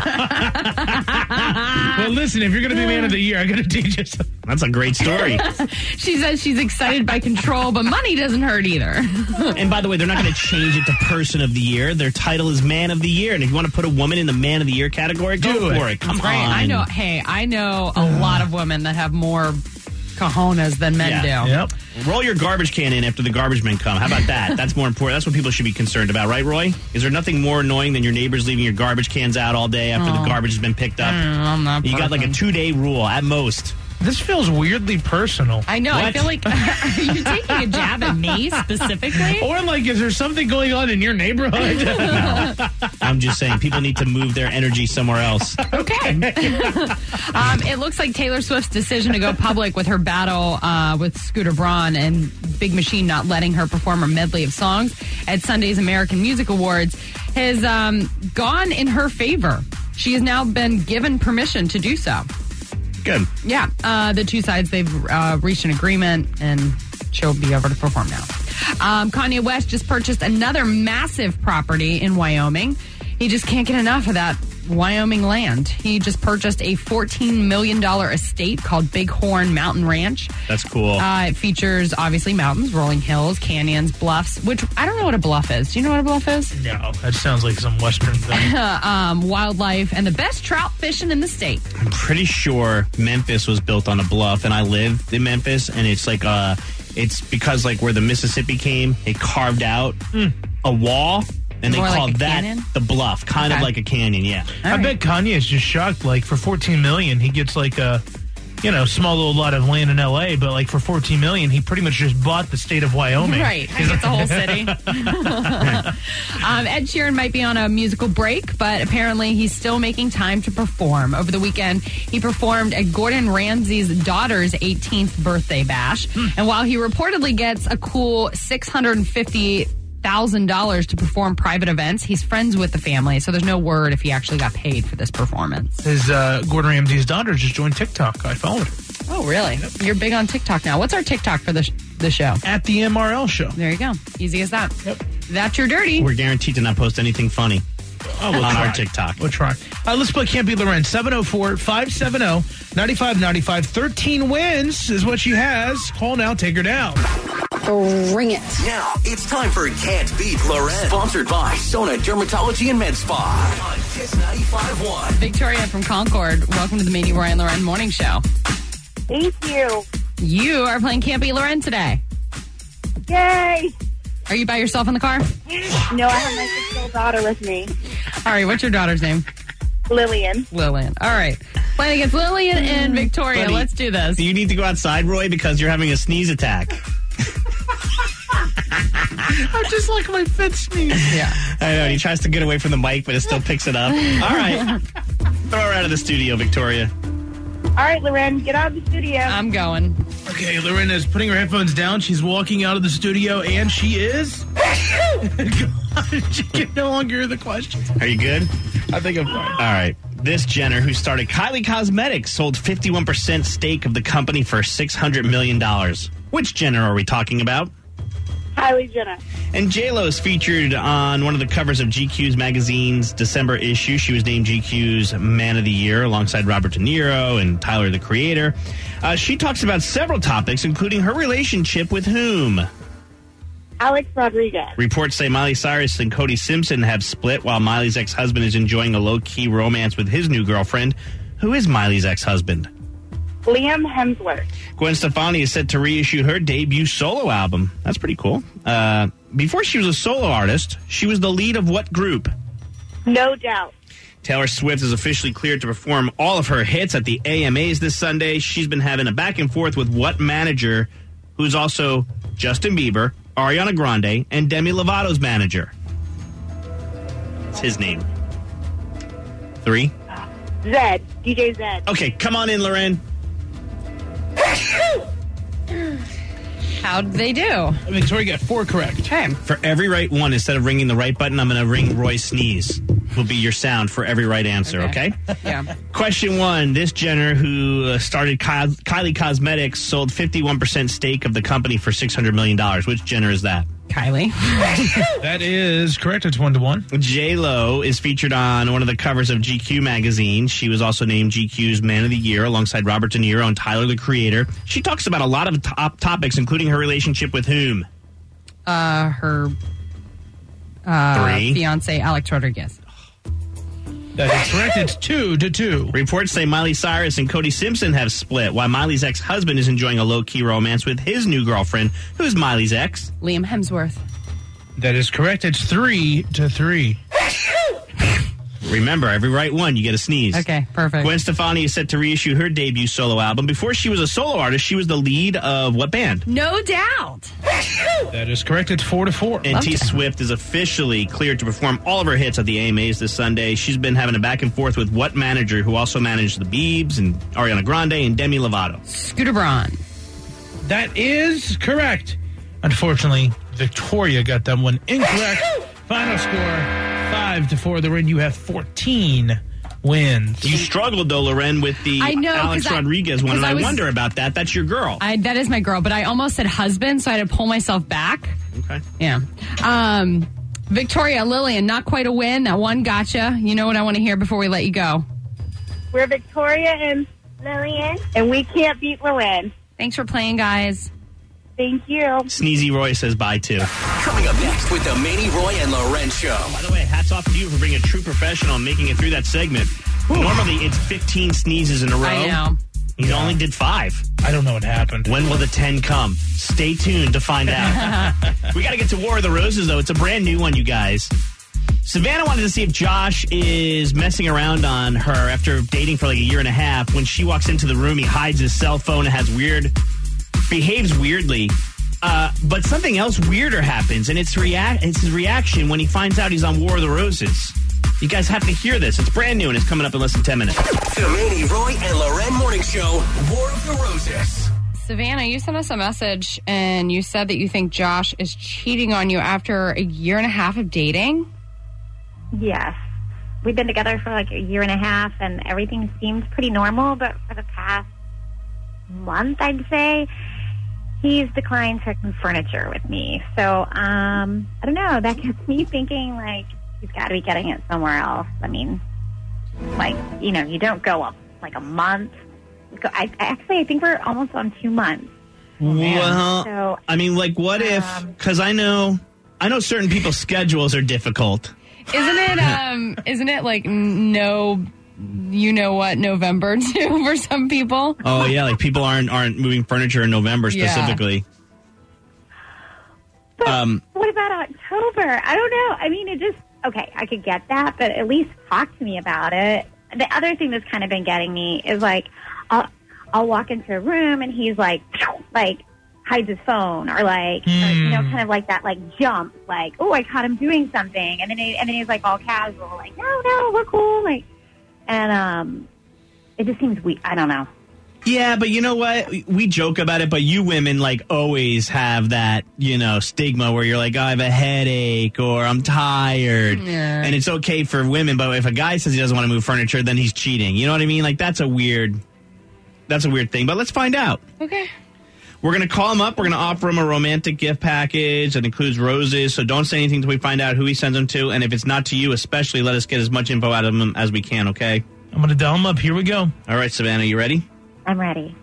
Well, listen, if you're going to be Man of the Year, I got to teach you something. That's a great story. She says she's excited by control, but money doesn't hurt either. And by the way, they're not going to change it to Person of the Year. Their title is Man of the Year, and if you want to put a woman in the Man of the Year category, go for it. Come on. I know a lot of women that have more cojones than men do. Yep. Roll your garbage can in after the garbage men come. How about that? That's more important. That's what people should be concerned about, right, Roy? Is there nothing more annoying than your neighbors leaving your garbage cans out all day after the garbage has been picked up? I'm not. You got like a 2-day rule at most. This feels weirdly personal. I know. What? I feel like you're taking a jab at me specifically. Or like, is there something going on in your neighborhood? No. I'm just saying people need to move their energy somewhere else. Okay. It looks like Taylor Swift's decision to go public with her battle with Scooter Braun and Big Machine not letting her perform a medley of songs at Sunday's American Music Awards has gone in her favor. She has now been given permission to do so. Good. Yeah. The two sides, they've reached an agreement, and she'll be able to perform now. Kanye West just purchased another massive property in Wyoming. He just can't get enough of that Wyoming land. He just purchased a $14 million estate called Bighorn Mountain Ranch. That's cool. It features, obviously, mountains, rolling hills, canyons, bluffs, which I don't know what a bluff is. Do you know what a bluff is? No, that sounds like some Western thing. Wildlife, and the best trout fishing in the state. I'm pretty sure Memphis was built on a bluff, and I lived in Memphis, and it's like it's because like where the Mississippi came, it carved out a wall. And they More like called a that canyon? the bluff, kind of Okay. like a canyon, yeah. I bet Kanye is just shocked. Like, for $14 million, he gets like a, small little lot of land in L.A., but like for $14 million, he pretty much just bought the state of Wyoming. Right. I get the whole city. Ed Sheeran might be on a musical break, but apparently he's still making time to perform. Over the weekend, he performed at Gordon Ramsay's daughter's 18th birthday bash. And while he reportedly gets a cool $100,000 to perform private events. He's friends with the family, so there's no word if he actually got paid for this performance. His Gordon Ramsay's daughter just joined TikTok. I followed her. Oh, really? Yep. You're big on TikTok now. What's our TikTok for the show? At the MRL show. There you go. Easy as that. Yep. That's your dirty. We're guaranteed to not post anything funny we'll on try. our TikTok. We'll try. Let's play Can't Beat Loren. 704-570-9595. 13 wins is what she has. Call now. Take her down. Bring it. Now it's time for Can't Beat Loren. Sponsored by Sona Dermatology and Med Spa on Kiss 95.1. Victoria from Concord. Welcome to the Manny, Roy, and Loren Morning Show. Thank you. You are playing Can't Beat Loren today. Yay. Are you by yourself in the car? No, I have my 6-year-old daughter with me. All right, what's your daughter's name? Lillian. Lillian. All right. Playing against Lillian and Victoria. Buddy, let's do this. You need to go outside, Roy, because you're having a sneeze attack. I'm just like my fifth sneeze. Yeah. I know. He tries to get away from the mic, but it still picks it up. All right. Throw her out of the studio, Victoria. All right, Loren, get out of the studio. I'm going. Okay, Loren is putting her headphones down. She's walking out of the studio, and she is... She can no longer hear the questions. Are you good? I think I'm fine. All right. This Jenner, who started Kylie Cosmetics, sold 51% stake of the company for $600 million. Which Jenner are we talking about? Kylie Jenner. And J-Lo is featured on one of the covers of GQ's magazine's December issue. She was named GQ's Man of the Year alongside Robert De Niro and Tyler, the Creator. She talks about several topics, including her relationship with whom? Alex Rodriguez. Reports say Miley Cyrus and Cody Simpson have split while Miley's ex-husband is enjoying a low-key romance with his new girlfriend. Who is Miley's ex-husband? Liam Hemsworth. Gwen Stefani is set to reissue her debut solo album. That's pretty cool. Before she was a solo artist, she was the lead of what group? No Doubt. Taylor Swift is officially cleared to perform all of her hits at the AMAs this Sunday. She's been having a back and forth with what manager, who's also Justin Bieber, Ariana Grande, and Demi Lovato's manager? It's his name. 3. Zed. DJ Zed. Okay, come on in, Loren. How'd they do? Victoria got 4 correct. Okay. For every right one, instead of ringing the right button, I'm going to ring Roy's sneeze. Will be your sound for every right answer, okay? Yeah. Question 1. This Jenner, who started Kylie Cosmetics, sold 51% stake of the company for $600 million. Which Jenner is that? Kylie. That is correct. It's 1-1. J-Lo is featured on one of the covers of GQ magazine. She was also named GQ's Man of the Year alongside Robert De Niro and Tyler, the Creator. She talks about a lot of top topics, including her relationship with whom? Her 3. fiance, Alex Rodriguez. That is correct. It's 2-2. Reports say Miley Cyrus and Cody Simpson have split, while Miley's ex-husband is enjoying a low-key romance with his new girlfriend. Who's Miley's ex? Liam Hemsworth. That is correct. It's 3-3. Remember, every right one, you get a sneeze. Okay, perfect. Gwen Stefani is set to reissue her debut solo album. Before she was a solo artist, she was the lead of what band? No Doubt. That is correct. It's 4-4. And T. Swift is officially cleared to perform all of her hits at the AMAs this Sunday. She's been having a back and forth with what manager, who also managed the Biebs and Ariana Grande and Demi Lovato? Scooter Braun. That is correct. Unfortunately, Victoria got that one incorrect. Final score, 5-4. Loren, you have 14 wins. You struggled, though, Loren, with the Alex Rodriguez one, and I wonder about that. That's your girl. That is my girl, but I almost said husband, so I had to pull myself back. Okay. Yeah. Victoria, Lillian, not quite a win. That one gotcha. You know what I want to hear before we let you go? We're Victoria and Lillian, and we can't beat Loren. Thanks for playing, guys. Thank you. Sneezy Roy says bye, too. Coming up next with the Manny, Roy, and Loren Show. By the way, hats off to you for being a true professional and making it through that segment. Normally, it's 15 sneezes in a row. I know. He only did 5. I don't know what happened. When will the 10 come? Stay tuned to find out. We got to get to War of the Roses, though. It's a brand new one, you guys. Savannah wanted to see if Josh is messing around on her after dating for like a year and a half. When she walks into the room, he hides his cell phone and behaves weirdly. But something else weirder happens, and it's his reaction when he finds out he's on War of the Roses. You guys have to hear this. It's brand new, and it's coming up in less than 10 minutes. The Manny, Roy, and Loren Morning Show, War of the Roses. Savannah, you sent us a message and you said that you think Josh is cheating on you after a year and a half of dating. Yes. We've been together for like a year and a half, and everything seems pretty normal, but for the past month, I'd say, he's declined certain furniture with me. So, I don't know. That gets me thinking, like, he's got to be getting it somewhere else. I mean, like, you know, you don't go up like a month. I think we're almost on 2 months. Well, So, I mean, like, what if? Because I know certain people's schedules are difficult. Isn't it like no, you know what, November too for some people? Oh yeah, like people aren't moving furniture in November specifically. but what about October? I don't know. I mean, okay, I could get that, but at least talk to me about it. The other thing that's kind of been getting me is like, I'll walk into a room and he's like hides his phone or like, or, you know, kind of like that, like jump, like, oh, I caught him doing something. And then he's like all casual, like, no, we're cool. Like, and, it just seems weak. I don't know. Yeah, but you know what? We joke about it, but you women like always have that, you know, stigma where you're like, oh, I have a headache or I'm tired. Yeah. And it's okay for women, but if a guy says he doesn't want to move furniture, then he's cheating. You know what I mean? Like that's a weird thing, but let's find out. Okay. We're going to call him up. We're going to offer him a romantic gift package that includes roses. So don't say anything until we find out who he sends them to. And if it's not to you, especially, let us get as much info out of him as we can, okay? I'm going to dial him up. Here we go. All right, Savannah, you ready? I'm ready.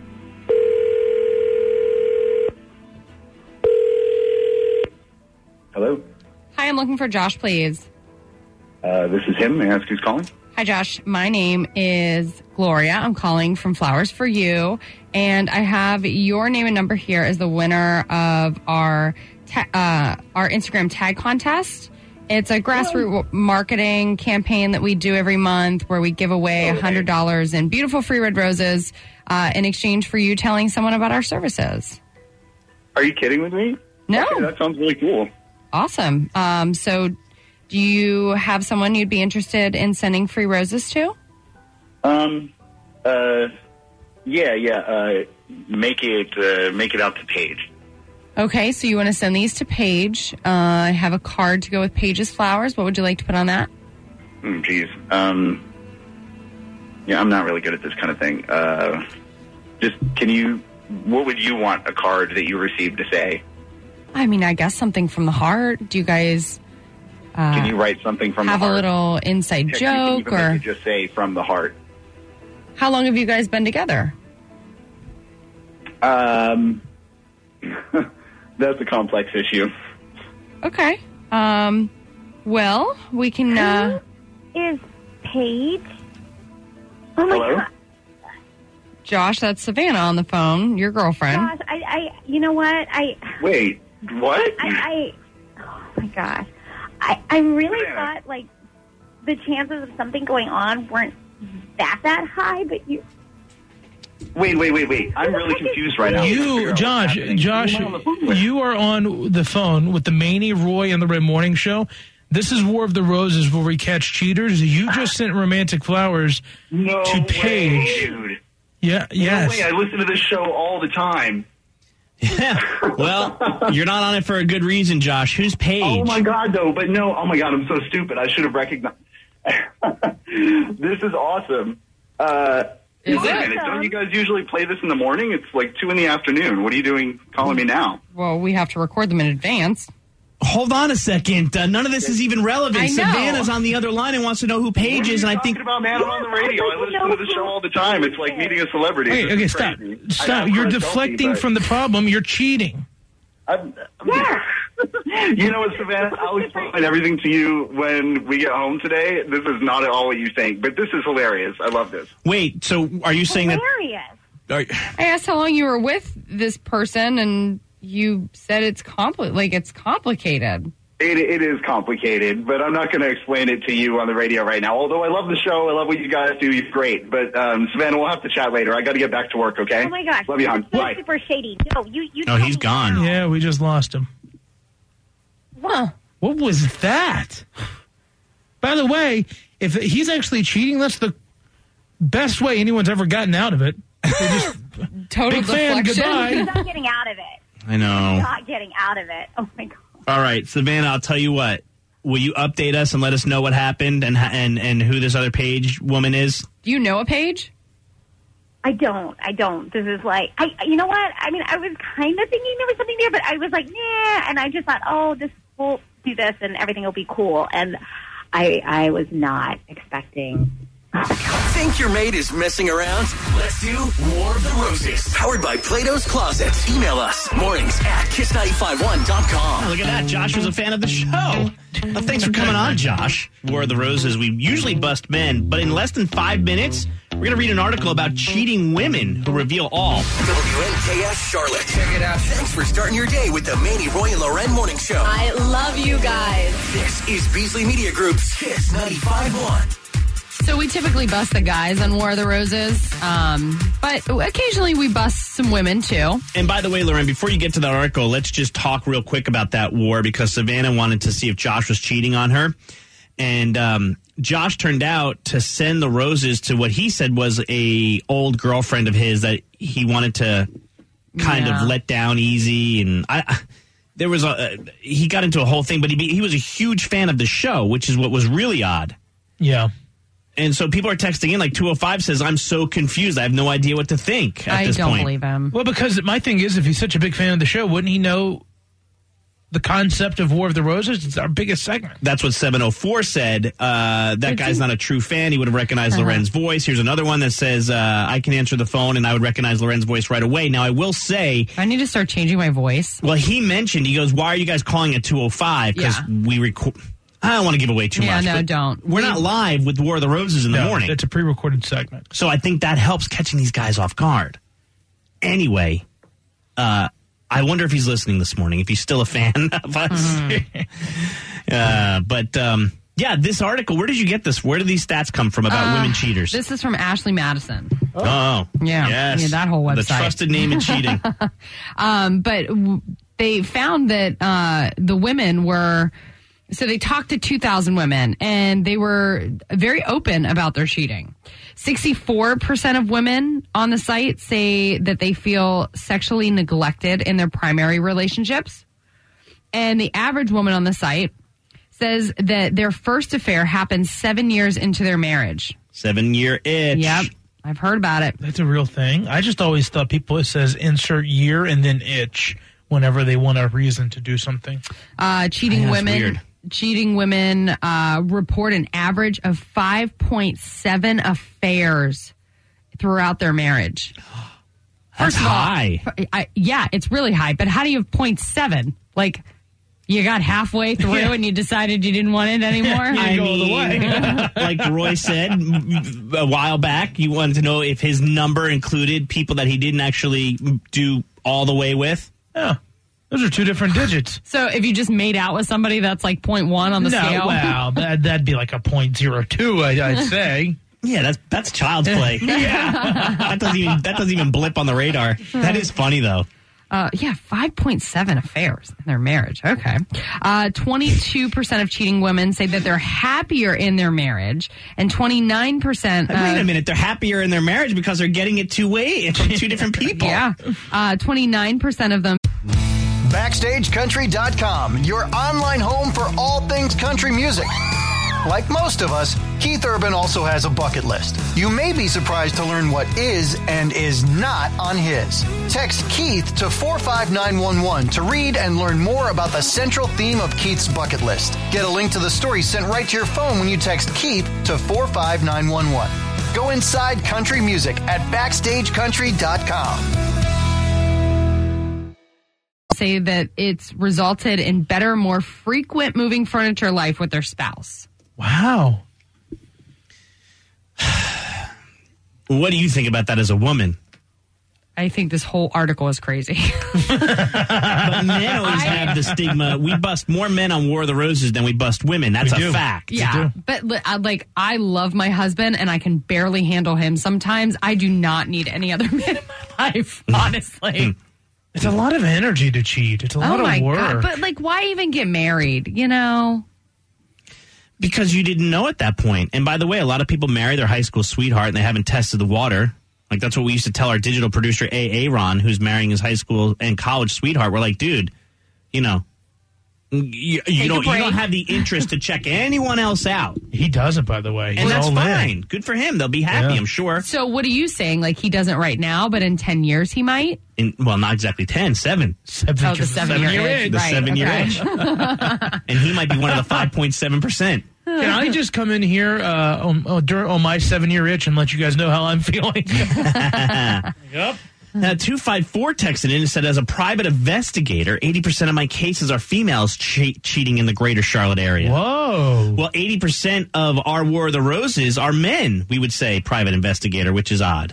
Hello? Hi, I'm looking for Josh, please. This is him. May I ask who's calling? Hi, Josh. My name is Gloria. I'm calling from Flowers for You, and I have your name and number here as the winner of our Instagram tag contest. It's a grassroots marketing campaign that we do every month where we give away $100 in beautiful free red roses in exchange for you telling someone about our services. Are you kidding with me? No. Okay, that sounds really cool. Awesome. So do you have someone you'd be interested in sending free roses to? Yeah. Make it out to Paige. Okay, so you want to send these to Paige. I have a card to go with Paige's flowers. What would you like to put on that? Geez. Yeah, I'm not really good at this kind of thing. What would you want a card that you received to say? I mean, I guess something from the heart. Do you guys can you write something from the heart? Have a little inside joke, you can or make it just say from the heart? How long have you guys been together? That's a complex issue. Okay. Well, we can. Who is Paige? Oh my Hello? God. Josh, that's Savannah on the phone, your girlfriend. Gosh, you know what? Wait, what? oh my gosh. I really thought, like, the chances of something going on weren't that high, but you... Wait. I'm really confused right now. Josh, you are on the phone with the Maney, Roy, and the Red Morning Show. This is War of the Roses, where we catch cheaters. You just sent romantic flowers to Paige. Way, dude. Yeah, yes. No way. I listen to this show all the time. Yeah. Well, you're not on it for a good reason, Josh. Who's Paige? Oh, my God, though. But no, oh, my God, I'm so stupid. I should have recognized. This is awesome. Is wait a it? minute. Don't you guys usually play this in the morning? It's like 2 in the afternoon. What are you doing calling me now? Well, we have to record them in advance. Hold on a second. None of this is even relevant. I know. Savannah's on the other line and wants to know who Paige is, and I think... about, man? I'm on the radio. I listen to the show all the time. It's like meeting a celebrity. Wait, okay, stop. You're deflecting from the problem. You're cheating. You know what, Savannah? I'll explain everything to you when we get home today. This is not at all what you think, but this is hilarious. I love this. Wait, so are you saying hilarious. that... I asked how long you were with this person, and you said it's complicated. It is complicated, but I'm not going to explain it to you on the radio right now. Although I love the show. I love what you guys do. You're great. But, Savannah, we'll have to chat later. I got to get back to work, okay? Oh, my gosh. Love you, hon. So Bye. super shady. No, you No, he's gone. Yeah, we just lost him. Huh. What was that? By the way, if he's actually cheating, that's the best way anyone's ever gotten out of it. They just Total Big fan, deflection. goodbye. You're not getting out of it. I know. You're not getting out of it. Oh, my God. All right, Savannah, I'll tell you what. Will you update us and let us know what happened and who this other Paige woman is? Do you know a Paige? I don't. This is like, you know what? I mean, I was kind of thinking there was something there, but I was like, nah. And I just thought, we'll do this and everything will be cool. And I was not expecting. Think your mate is messing around? Let's do War of the Roses. Powered by Plato's Closet. Email us mornings@kiss951.com. Oh, look at that. Josh was a fan of the show. Well, thanks for coming on, Josh. War of the Roses. We usually bust men, but in less than 5 minutes, we're going to read an article about cheating women who reveal all. WNKS Charlotte. Check it out. Thanks for starting your day with the Manny, Roy, and Loren Morning Show. I love you guys. This is Beasley Media Group's Kiss 95.1. So we typically bust the guys on War of the Roses, but occasionally we bust some women too. And by the way, Lauren, before you get to that article, let's just talk real quick about that war because Savannah wanted to see if Josh was cheating on her. And Josh turned out to send the roses to what he said was a old girlfriend of his that he wanted to kind of let down easy. And he got into a whole thing, but he was a huge fan of the show, which is what was really odd. Yeah. And so people are texting in, like 205 says, I'm so confused. I have no idea what to think at this point. I don't believe him. Well, because my thing is, if he's such a big fan of the show, wouldn't he know the concept of War of the Roses? It's our biggest segment. That's what 704 said. That guy's not a true fan. He would have recognized Loren's voice. Here's another one that says, I can answer the phone and I would recognize Loren's voice right away. Now, I will say... I need to start changing my voice. Well, he mentioned, he goes, why are you guys calling at 205? Because we record... I don't want to give away too much. Yeah, no, don't. We're not live with War of the Roses in the morning. It's a pre-recorded segment. So I think that helps catching these guys off guard. Anyway, I wonder if he's listening this morning, if he's still a fan of us. Yeah, this article, where did you get this? Where did these stats come from about women cheaters? This is from Ashley Madison. Oh. Yeah. Yes. Yeah, that whole website. The trusted name in cheating. But they found that the women were... So they talked to 2,000 women, and they were very open about their cheating. 64% of women on the site say that they feel sexually neglected in their primary relationships. And the average woman on the site says that their first affair happened 7 years into their marriage. 7-year itch. Yep. I've heard about it. That's a real thing. I just always thought it says insert year and then itch whenever they want a reason to do something. Cheating women. Weird. Cheating women report an average of 5.7 affairs throughout their marriage. That's high. Yeah, it's really high. But how do you have 0.7? Like, you got halfway through and you decided you didn't want it anymore? I mean, like Roy said a while back, you wanted to know if his number included people that he didn't actually do all the way with. Yeah. Those are two different digits. So if you just made out with somebody, that's like 0.1 on the scale? Well, that'd be like a 0.02, I'd say. Yeah, that's child's play. Yeah. that doesn't even blip on the radar. That is funny, though. 5.7 affairs in their marriage. Okay. 22% of cheating women say that they're happier in their marriage, and 29%... Wait a minute, they're happier in their marriage because they're getting it two ways from two different people. Yeah. 29% of them... BackstageCountry.com, your online home for all things country music. Like most of us, Keith Urban also has a bucket list. You may be surprised to learn what is and is not on his. Text Keith to 45911 to read and learn more about the central theme of Keith's bucket list. Get a link to the story sent right to your phone when you text Keith to 45911. Go inside country music at BackstageCountry.com. Say that it's resulted in better, more frequent moving furniture life with their spouse. Wow. What do you think about that as a woman? I think this whole article is crazy. But men always have the stigma. We bust more men on War of the Roses than we bust women. That's a fact. Yeah, but I love my husband, and I can barely handle him sometimes. I do not need any other man in my life, honestly. It's a lot of energy to cheat. It's a lot of work. God. But why even get married, you know? Because you didn't know at that point. And by the way, a lot of people marry their high school sweetheart and they haven't tested the water. Like, that's what we used to tell our digital producer, Aaron, who's marrying his high school and college sweetheart. We're like, dude, you don't have the interest to check anyone else out. He doesn't, by the way. And that's fine. Good for him. They'll be happy, I'm sure. So what are you saying? Like, he doesn't right now, but in 10 years he might? Well, not exactly 10, 7. The 7-year itch. The 7-year itch. And he might be one of the 5.7%. Can I just come in here on my 7-year itch and let you guys know how I'm feeling? Yep. Now, 254 texted in and said, as a private investigator, 80% of my cases are females cheating in the greater Charlotte area. Whoa. Well, 80% of our War of the Roses are men, we would say, private investigator, which is odd.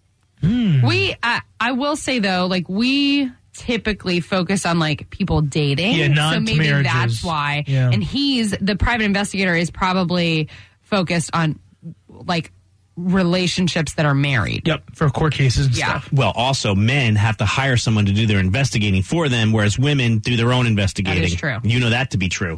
I will say, though, like, we typically focus on, like, people dating. Yeah, so maybe marriages. that's why. Yeah. And the private investigator is probably focused on, like, relationships that are married. Yep, for court cases and stuff. Well, also, men have to hire someone to do their investigating for them, whereas women do their own investigating. That is true. You know that to be true.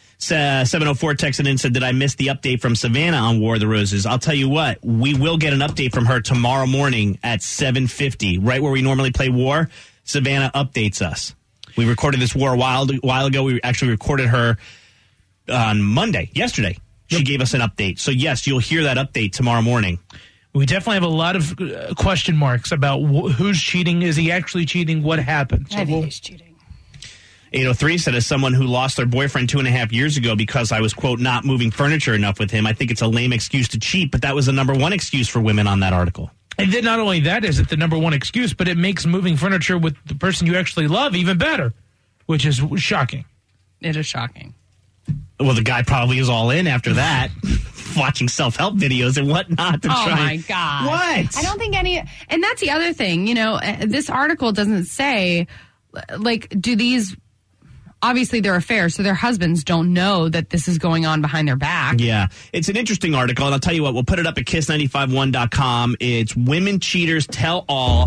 704 texted in and said, did I miss the update from Savannah on War of the Roses? I'll tell you what, we will get an update from her tomorrow morning at 7:50, right where we normally play War. Savannah updates us. We recorded this War a while ago. We actually recorded her on Monday, yesterday. She gave us an update. So, yes, you'll hear that update tomorrow morning. We definitely have a lot of question marks about who's cheating. Is he actually cheating? What happened? I think he's cheating. 803 said, as someone who lost their boyfriend 2.5 years ago because I was, quote, not moving furniture enough with him, I think it's a lame excuse to cheat, but that was the number one excuse for women on that article. And then not only that is it the number one excuse, but it makes moving furniture with the person you actually love even better, which is shocking. It is shocking. Well, the guy probably is all in after that, watching self-help videos and whatnot to try. Oh, my God. What? I don't think and that's the other thing, this article doesn't say, like, do these, obviously they're affairs, so their husbands don't know that this is going on behind their back. Yeah, it's an interesting article, and I'll tell you what, we'll put it up at kiss951.com. It's Women Cheaters Tell All.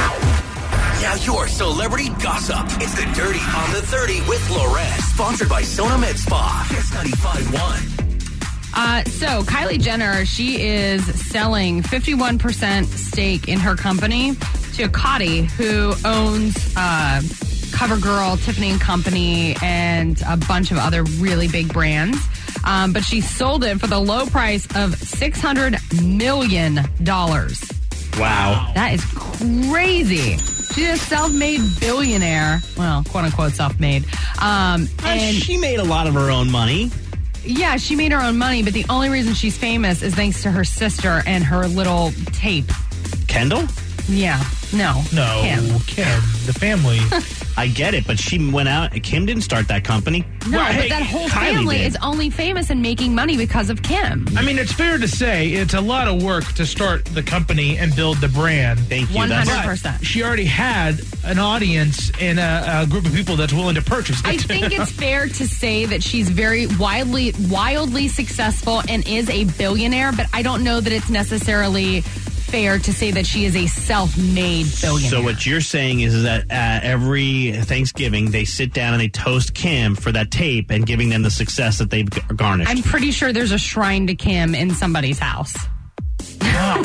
Now your celebrity gossip. It's the Dirty on the 30 with Lorette. Sponsored by Sona Med Spa. Kiss 95.1. So Kylie Jenner, she is selling 51% stake in her company to Coty, who owns CoverGirl, Tiffany & Company, and a bunch of other really big brands. But she sold it for the low price of $600 million. Wow. That is crazy. She's a self-made billionaire. Well, quote-unquote self-made. And she made a lot of her own money. Yeah, she made her own money, but the only reason she's famous is thanks to her sister and her little tape. Kendall? Yeah. No, Kim, the family. I get it, but she went out. Kim didn't start that company. No, but that whole family is only famous and making money because of Kim. I mean, it's fair to say it's a lot of work to start the company and build the brand. Thank you. 100%. She already had an audience and a group of people that's willing to purchase it. I think it's fair to say that she's very wildly successful and is a billionaire, but I don't know that it's necessarily fair to say that she is a self-made billionaire. So what you're saying is that every Thanksgiving they sit down and they toast Kim for that tape and giving them the success that they've garnished. I'm pretty sure there's a shrine to Kim in somebody's house. Wow.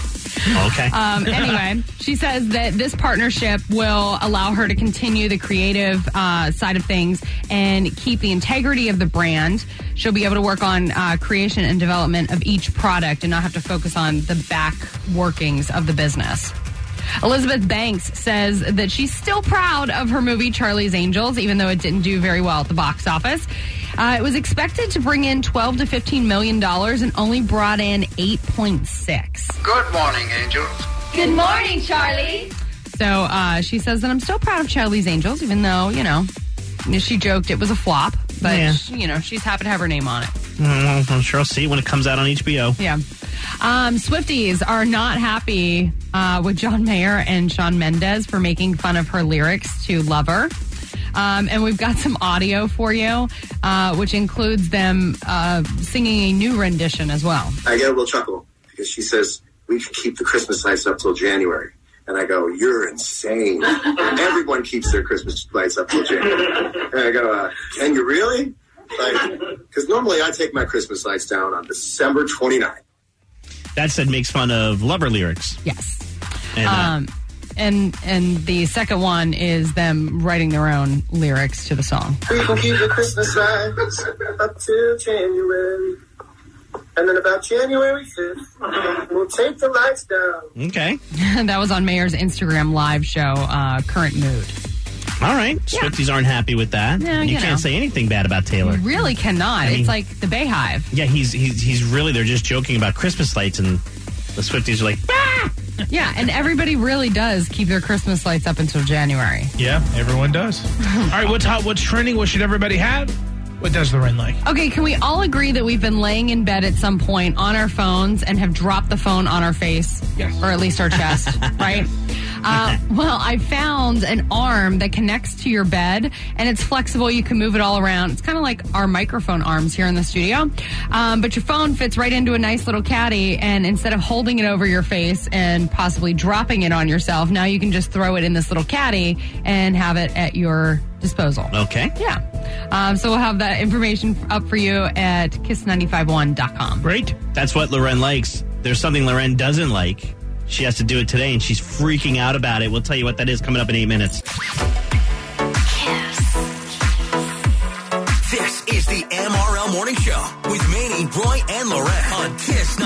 Okay. Anyway, she says that this partnership will allow her to continue the creative side of things and keep the integrity of the brand. She'll be able to work on creation and development of each product and not have to focus on the back workings of the business. Elizabeth Banks says that she's still proud of her movie Charlie's Angels, even though it didn't do very well at the box office. It was expected to bring in $12 to $15 million and only brought in 8.6. Good morning, Angels. Good morning, Charlie. So she says that I'm still proud of Charlie's Angels, even though, she joked it was a flop. But, she's happy to have her name on it. I'm sure I'll see when it comes out on HBO. Yeah. Swifties are not happy with John Mayer and Shawn Mendes for making fun of her lyrics to Lover. And we've got some audio for you, which includes them singing a new rendition as well. I get a little chuckle because she says, we could keep the Christmas lights up till January. And I go, you're insane. Everyone keeps their Christmas lights up till January. And I go, can you really? Because normally I take my Christmas lights down on December 29th. That said makes fun of Lover lyrics. Yes. And, And the second one is them writing their own lyrics to the song. We can keep the Christmas lights up till January. And then about January 5th, we'll take the lights down. Okay. That was on Mayor's Instagram live show, Current Mood. All right. Swifties aren't happy with that. Yeah, you you can't know. say anything bad about Taylor. You really cannot. I mean- It's like the Bayhive. Yeah, he's really, they're just joking about Christmas lights, and the Swifties are like, ah! Yeah, and everybody really does keep their Christmas lights up until January. Yeah, everyone does. All right, what's hot? What's trending? What should everybody have? What does Lorraine like? Okay, can we all agree that we've been laying in bed at some point on our phones and have dropped the phone on our face? Yes. Or at least our chest, right? Well, I found an arm that connects to your bed, and it's flexible. You can move it all around. It's kind of like our microphone arms here in the studio. But your phone fits right into a nice little caddy, and instead of holding it over your face and possibly dropping it on yourself, now you can just throw it in this little caddy and have it at your disposal. Okay. Yeah. So we'll have that information up for you at kiss951.com. Great. That's what Loren likes. There's something Loren doesn't like. She has to do it today, and she's freaking out about it. We'll tell you what that is coming up in 8 minutes. This is the MRL Morning Show with Manny, Roy, and Lorette on Kiss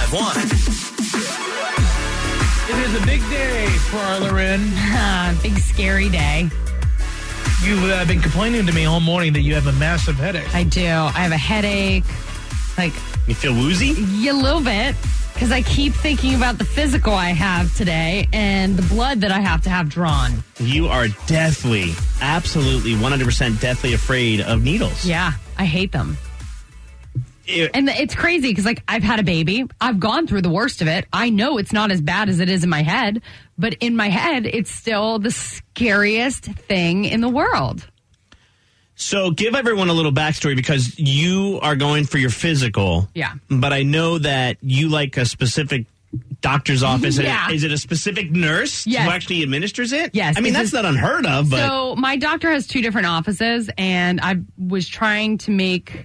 95.1. It is a big day for our Lorraine. Big scary day. You've been complaining to me all morning that you have a massive headache. I do. I have a headache. Like, You feel woozy? a little bit. Because I keep thinking about the physical I have today and the blood that I have to have drawn. You are deathly, absolutely, 100% deathly afraid of needles. Yeah, I hate them. And it's crazy because, like, I've had a baby. I've gone through the worst of it. I know it's not as bad as it is in my head. But in my head, it's still the scariest thing in the world. So give everyone a little backstory because you are going for your physical. Yeah. But I know that you like a specific doctor's office. Yeah. Is it a specific nurse Yes. who actually administers it? Yes. I mean, that's not unheard of, but... So my doctor has 2 different offices, and I was trying to make...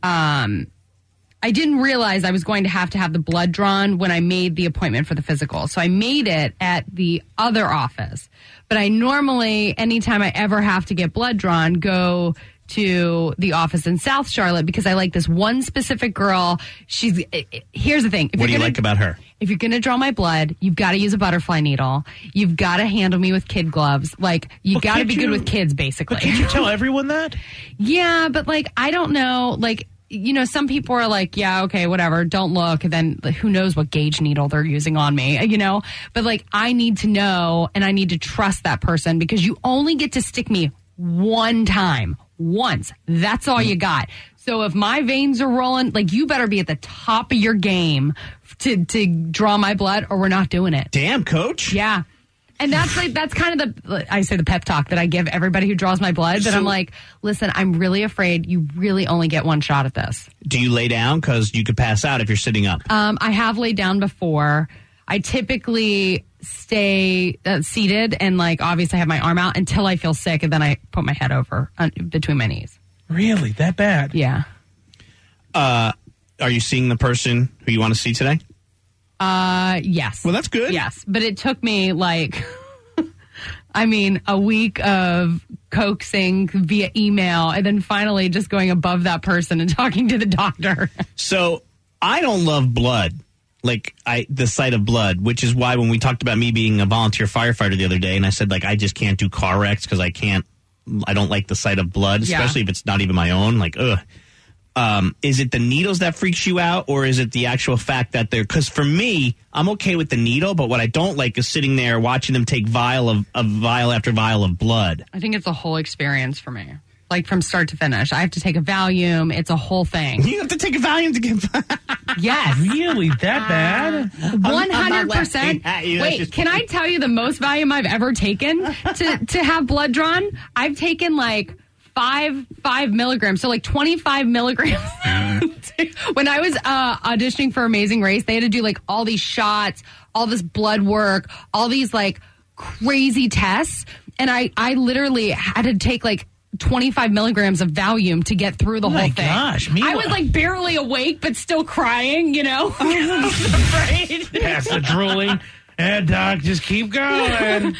I didn't realize I was going to have the blood drawn when I made the appointment for the physical. So I made it at the other office. But I normally, anytime I ever have to get blood drawn, go to the office in South Charlotte because I like this one specific girl. Here's the thing. What do you like about her? If you're going to draw my blood, you've got to use a butterfly needle. You've got to handle me with kid gloves. Like, you got to be good with kids, basically. But can't you tell everyone that? Yeah, but, like, I don't know. Like, you know, some people are like, yeah, okay, whatever, don't look. And then like, who knows what gauge needle they're using on me, you know? But, like, I need to know and I need to trust that person because you only get to stick me one time. Once. That's all you got. So if my veins are rolling, like, you better be at the top of your game to draw my blood or we're not doing it. Damn, coach. Yeah. And that's kind of the pep talk that I give everybody who draws my blood. But I'm like, listen, I'm really afraid you really only get one shot at this. Do you lay down? Because you could pass out if you're sitting up. I have laid down before. I typically stay seated and, like, obviously I have my arm out until I feel sick, and then I put my head over between my knees. Really? That bad? Yeah. Are you seeing the person who you want to see today? Yes. Well, that's good. Yes. But it took me, like, a week of coaxing via email and then finally just going above that person and talking to the doctor. So I don't love blood. Like, the sight of blood, which is why when we talked about me being a volunteer firefighter the other day, and I said, like, I just can't do car wrecks because I don't like the sight of blood, especially if it's not even my own. Like, ugh. Is it the needles that freaks you out, or is it the actual fact that they're... Because for me, I'm okay with the needle, but what I don't like is sitting there watching them take vial after vial of blood. I think it's a whole experience for me. Like, from start to finish. I have to take a Valium. It's a whole thing. You have to take a Valium to get... Yes. Really? That bad? 100%. Wait, can I tell you the most Valium I've ever taken to have blood drawn? I've taken, like, 5 milligrams, so like 25 milligrams. When I was auditioning for Amazing Race, they had to do, like, all these shots, all this blood work, all these, like, crazy tests, and I literally had to take, like, 25 milligrams of Valium to get through the whole thing. Gosh, I was like barely awake, but still crying, you know? I was afraid. Pass the drooling. And doc, just keep going.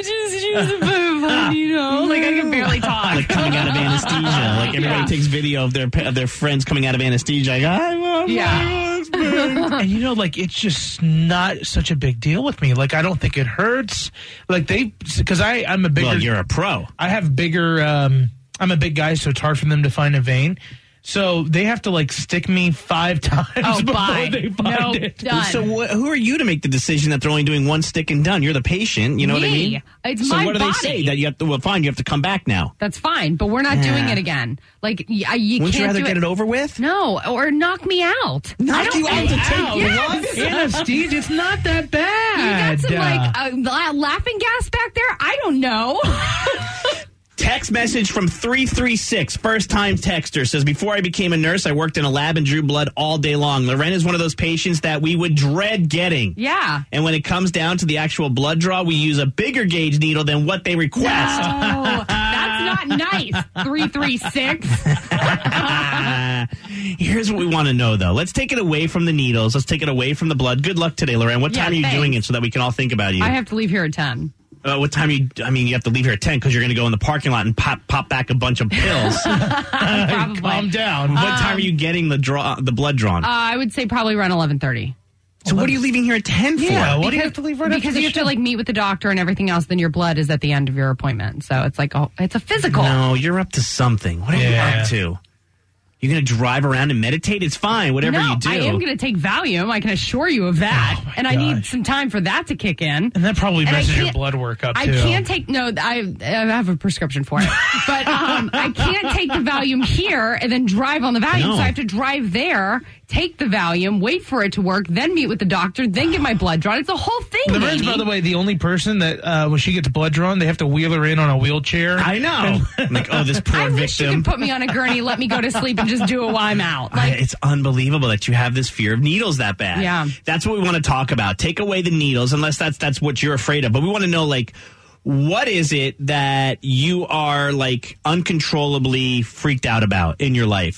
You know, like I can barely talk. Like coming out of anesthesia. Like everybody takes video of their friends coming out of anesthesia. Like, I love my husband. And you know, like it's just not such a big deal with me. Like I don't think it hurts. Like because I'm a bigger. Well, you're a pro. I have bigger. I'm a big guy, so it's hard for them to find a vein. So they have to like stick me 5 times before they find it. Done. So who are you to make the decision that they're only doing one stick and done? You're the patient. You know what I mean? It's so my what do body. they say? That you have to, well, fine, you have to come back now. That's fine, but we're not doing it again. Like, you Wouldn't can't you rather do get it over with? No, or knock me out. Knock you out to take yes. Anesthesia, it's not that bad. You got some, laughing gas back there? I don't know. Text message from 336, first-time texter, says, before I became a nurse, I worked in a lab and drew blood all day long. Loren is one of those patients that we would dread getting. Yeah. And when it comes down to the actual blood draw, we use a bigger gauge needle than what they request. No, that's not nice, 336. Here's what we want to know, though. Let's take it away from the needles. Let's take it away from the blood. Good luck today, Loren. What time are you doing it so that we can all think about you? I have to leave here at 10. What time you have to leave here at 10 because you're going to go in the parking lot and pop back a bunch of pills. Calm down. What time are you getting the blood drawn? I would say probably around 11:30. So what are you leaving here at 10 for? Yeah, what do you have to leave right because you have to like meet with the doctor and everything else. Then your blood is at the end of your appointment, so it's like it's a physical. No, you're up to something. What are you up to? You're going to drive around and meditate? It's fine, whatever you do. I am going to take Valium. I can assure you of that. And I need some time for that to kick in. And that probably messes your blood work up, too. I can't take, I have a prescription for it. But I can't take the Valium here and then drive on the Valium. No. So I have to drive there, take the Valium, wait for it to work, then meet with the doctor, then get my blood drawn. It's a whole thing, Loren's, by the way, the only person that when she gets blood drawn, they have to wheel her in on a wheelchair. I know. Like, this poor I victim. wish you could put me on a gurney, let me go to sleep, and just do it while I'm out. It's unbelievable that you have this fear of needles that bad. Yeah. That's what we want to talk about. Take away the needles, unless that's what you're afraid of. But we want to know, like, what is it that you are, like, uncontrollably freaked out about in your life?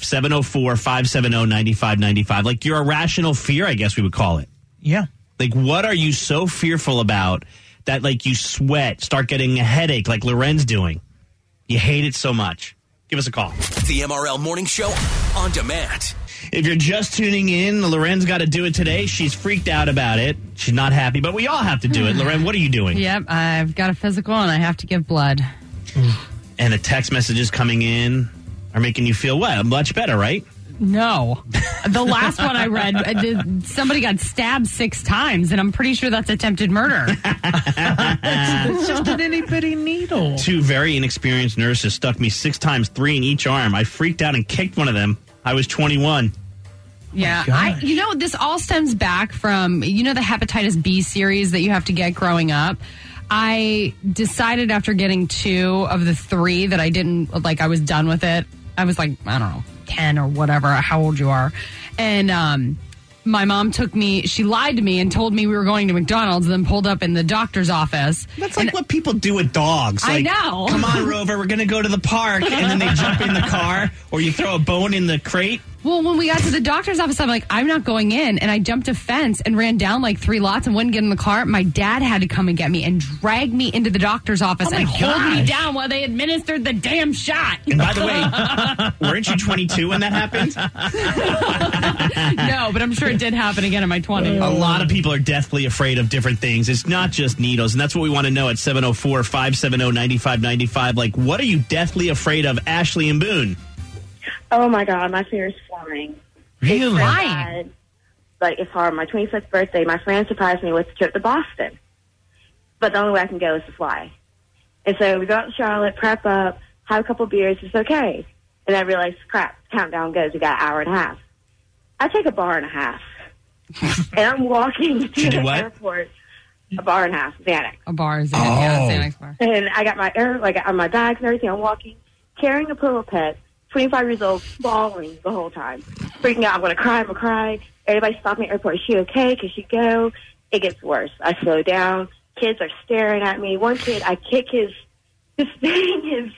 704-570-9595. Like, your irrational fear, I guess we would call it. Yeah. Like, what are you so fearful about that, like, you sweat, start getting a headache like Loren's doing? You hate it so much. Give us a call. The MRL Morning Show on demand. If you're just tuning in, Loren's got to do it today. She's freaked out about it. She's not happy, but we all have to do it. Loren, what are you doing? Yep, I've got a physical and I have to give blood. And the text messages coming in are making you feel what? Much better, right? No. The last one I read, somebody got stabbed 6 times, and I'm pretty sure that's attempted murder. It's just an itty-bitty needle. 2 very inexperienced nurses stuck me 6 times, 3 in each arm. I freaked out and kicked one of them. I was 21. Yeah. This all stems back from, the hepatitis B series that you have to get growing up. I decided after getting 2 of the 3 that I didn't, I was done with it. I was like, I don't know, 10 or whatever, how old you are. And my mom she lied to me and told me we were going to McDonald's and then pulled up in the doctor's office. That's like what people do with dogs. Like, I know. Come on, Rover, we're going to go to the park. And then they jump in the car, or you throw a bone in the crate. Well, when we got to the doctor's office, I'm like, I'm not going in. And I jumped a fence and ran down 3 lots and wouldn't get in the car. My dad had to come and get me and drag me into the doctor's office and hold me down while they administered the damn shot. And by the way, weren't you 22 when that happened? No, but I'm sure it did happen again in my 20s. A lot of people are deathly afraid of different things. It's not just needles. And that's what we want to know at 704-570-9595. Like, what are you deathly afraid of, Ashley and Boone? Oh, my God. My fear is flying. Really? Flying? It's hard. My 25th birthday, my friend surprised me with a trip to Boston. But the only way I can go is to fly. And so we go out to Charlotte, prep up, have a couple beers. It's okay. And I realized, crap, countdown goes. We got an hour and a half. I take a bar and a half. And I'm walking to the airport. A bar and a half, Xanax. A bar is Xanax bar. And I got my on my bags and everything. I'm walking, carrying a pillow pet. 25 years old, bawling the whole time. Freaking out. I'm going to cry. I'm going to cry. Everybody stopped me at the airport. Is she okay? Can she go? It gets worse. I slow down. Kids are staring at me. One kid, I kick his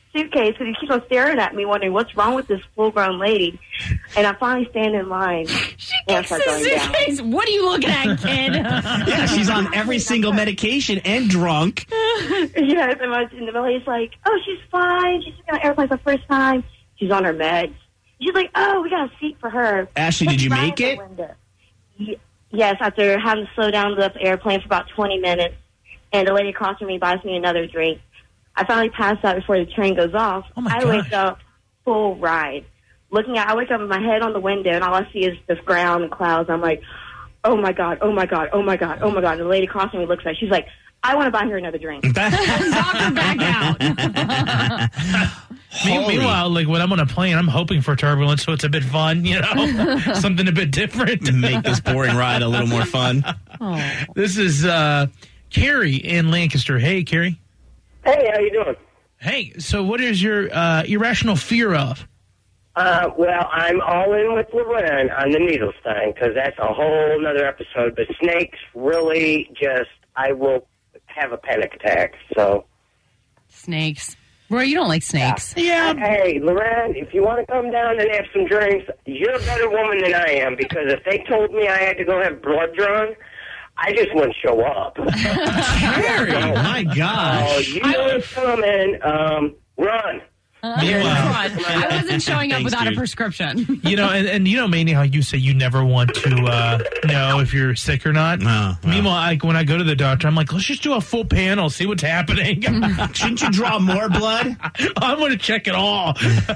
suitcase because he keeps on staring at me, wondering what's wrong with this full-grown lady. And I finally stand in line. And I start going down. What are you looking at, kid? Yeah, she's on every single medication and drunk. Yes, and the lady's like, oh, she's fine. She's on airplane for the first time. She's on her meds. She's like, oh, we got a seat for her. Ashley, did you make it? Yes, after having to slow down the airplane for about 20 minutes, and the lady across from me buys me another drink. I finally pass out before the train goes off. Oh my I wake up full ride. I wake up with my head on the window, and all I see is the ground and clouds. I'm like, oh my God, oh my God, oh my God, oh my God. And the lady across from me looks at it. She's like, I want to buy her another drink. Knock her back out. Meanwhile, like when I'm on a plane, I'm hoping for turbulence, so it's a bit fun, something a bit different to make this boring ride a little more fun. Oh. This is Carrie in Lancaster. Hey, Carrie. Hey, how you doing? Hey, so what is your irrational fear of? Well, I'm all in with Loren on the needles thing because that's a whole nother episode. But snakes really I will have a panic attack. So snakes. Roy, you don't like snakes. Yeah. Hey, Loren, if you want to come down and have some drinks, you're a better woman than I am because if they told me I had to go have blood drawn, I just wouldn't show up. Carrie, my gosh. Oh, you know what's coming. Run. I wasn't showing up without a prescription. And you know, Manny, how you say you never want to know if you're sick or not. No. Meanwhile, when I go to the doctor, I'm like, let's just do a full panel, see what's happening. Shouldn't you draw more blood? I'm going to check it all.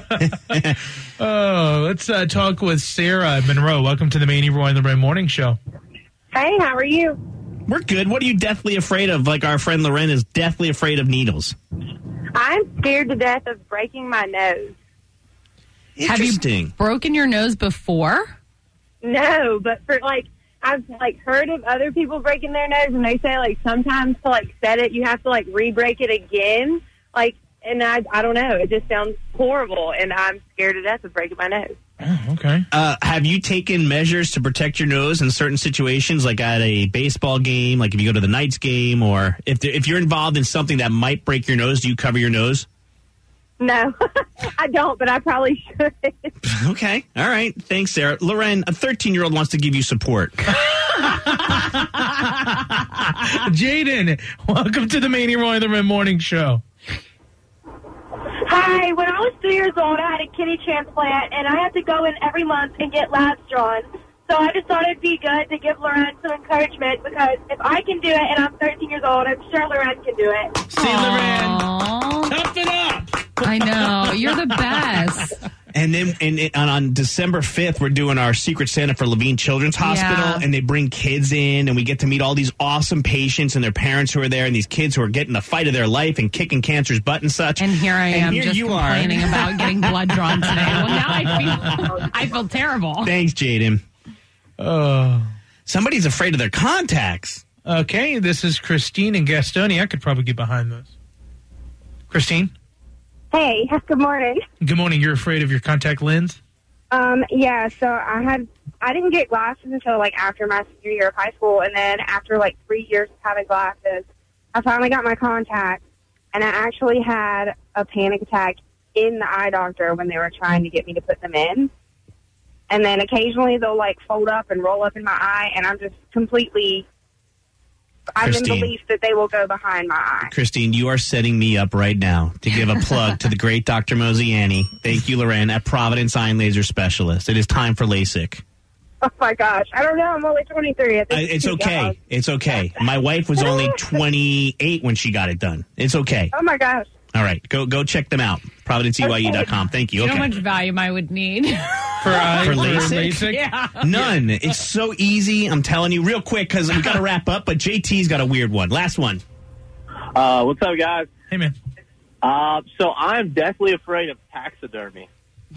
Let's talk with Sarah Monroe. Welcome to the Manny, Roy, and the Ray Morning Show. Hey, how are you? We're good. What are you deathly afraid of? Like our friend Loren is deathly afraid of needles. I'm scared to death of breaking my nose. Interesting. Have you broken your nose before? No, but I've heard of other people breaking their nose, and they say sometimes to set it, you have to re-break it again. And I don't know. It just sounds horrible, and I'm scared to death of breaking my nose. Oh, okay. Have you taken measures to protect your nose in certain situations, like at a baseball game, like if you go to the Knights game, or if you're involved in something that might break your nose, do you cover your nose? No, I don't, but I probably should. Okay. All right. Thanks, Sarah. Loren, a 13-year-old wants to give you support. Jaden, welcome to the Manny, Roy, and the Ray Morning Show. Hi, when I was 3 years old, I had a kidney transplant, and I had to go in every month and get labs drawn. So I just thought it'd be good to give Loren some encouragement, because if I can do it and I'm 13 years old, I'm sure Loren can do it. See, Loren, tough it up. I know. You're the best. And then on December 5th, we're doing our Secret Santa for Levine Children's Hospital, and they bring kids in, and we get to meet all these awesome patients and their parents who are there, and these kids who are getting the fight of their life and kicking cancer's butt and such. And here I am here just you complaining are. about getting blood drawn today. Well, now I feel terrible. Thanks, Jaden. Somebody's afraid of their contacts. Okay, this is Christine in Gastonia. I could probably get behind this. Christine? Hey, good morning. Good morning. You're afraid of your contact lens? Yeah, so I didn't get glasses until after my senior year of high school, and then after 3 years of having glasses, I finally got my contacts, and I actually had a panic attack in the eye doctor when they were trying to get me to put them in. And then occasionally they'll fold up and roll up in my eye, and I'm just completely, I'm in belief that they will go behind my eye. Christine, you are setting me up right now to give a plug to the great Dr. Mosiani. Thank you, Loren, at Providence Eye and Laser Specialist. It is time for LASIK. Oh, my gosh. I don't know. I'm only 23. I think It's okay. It's okay. My wife was only 28 when she got it done. It's okay. Oh, my gosh. All right. Go check them out. ProvidenceEYE.com. Thank you. Do you know Okay. how much Valium I would need? For LASIK? Yeah. None. It's so easy. I'm telling you real quick because we got to wrap up, but JT's got a weird one. Last one. What's up, guys? Hey, man. So I'm deathly afraid of taxidermy.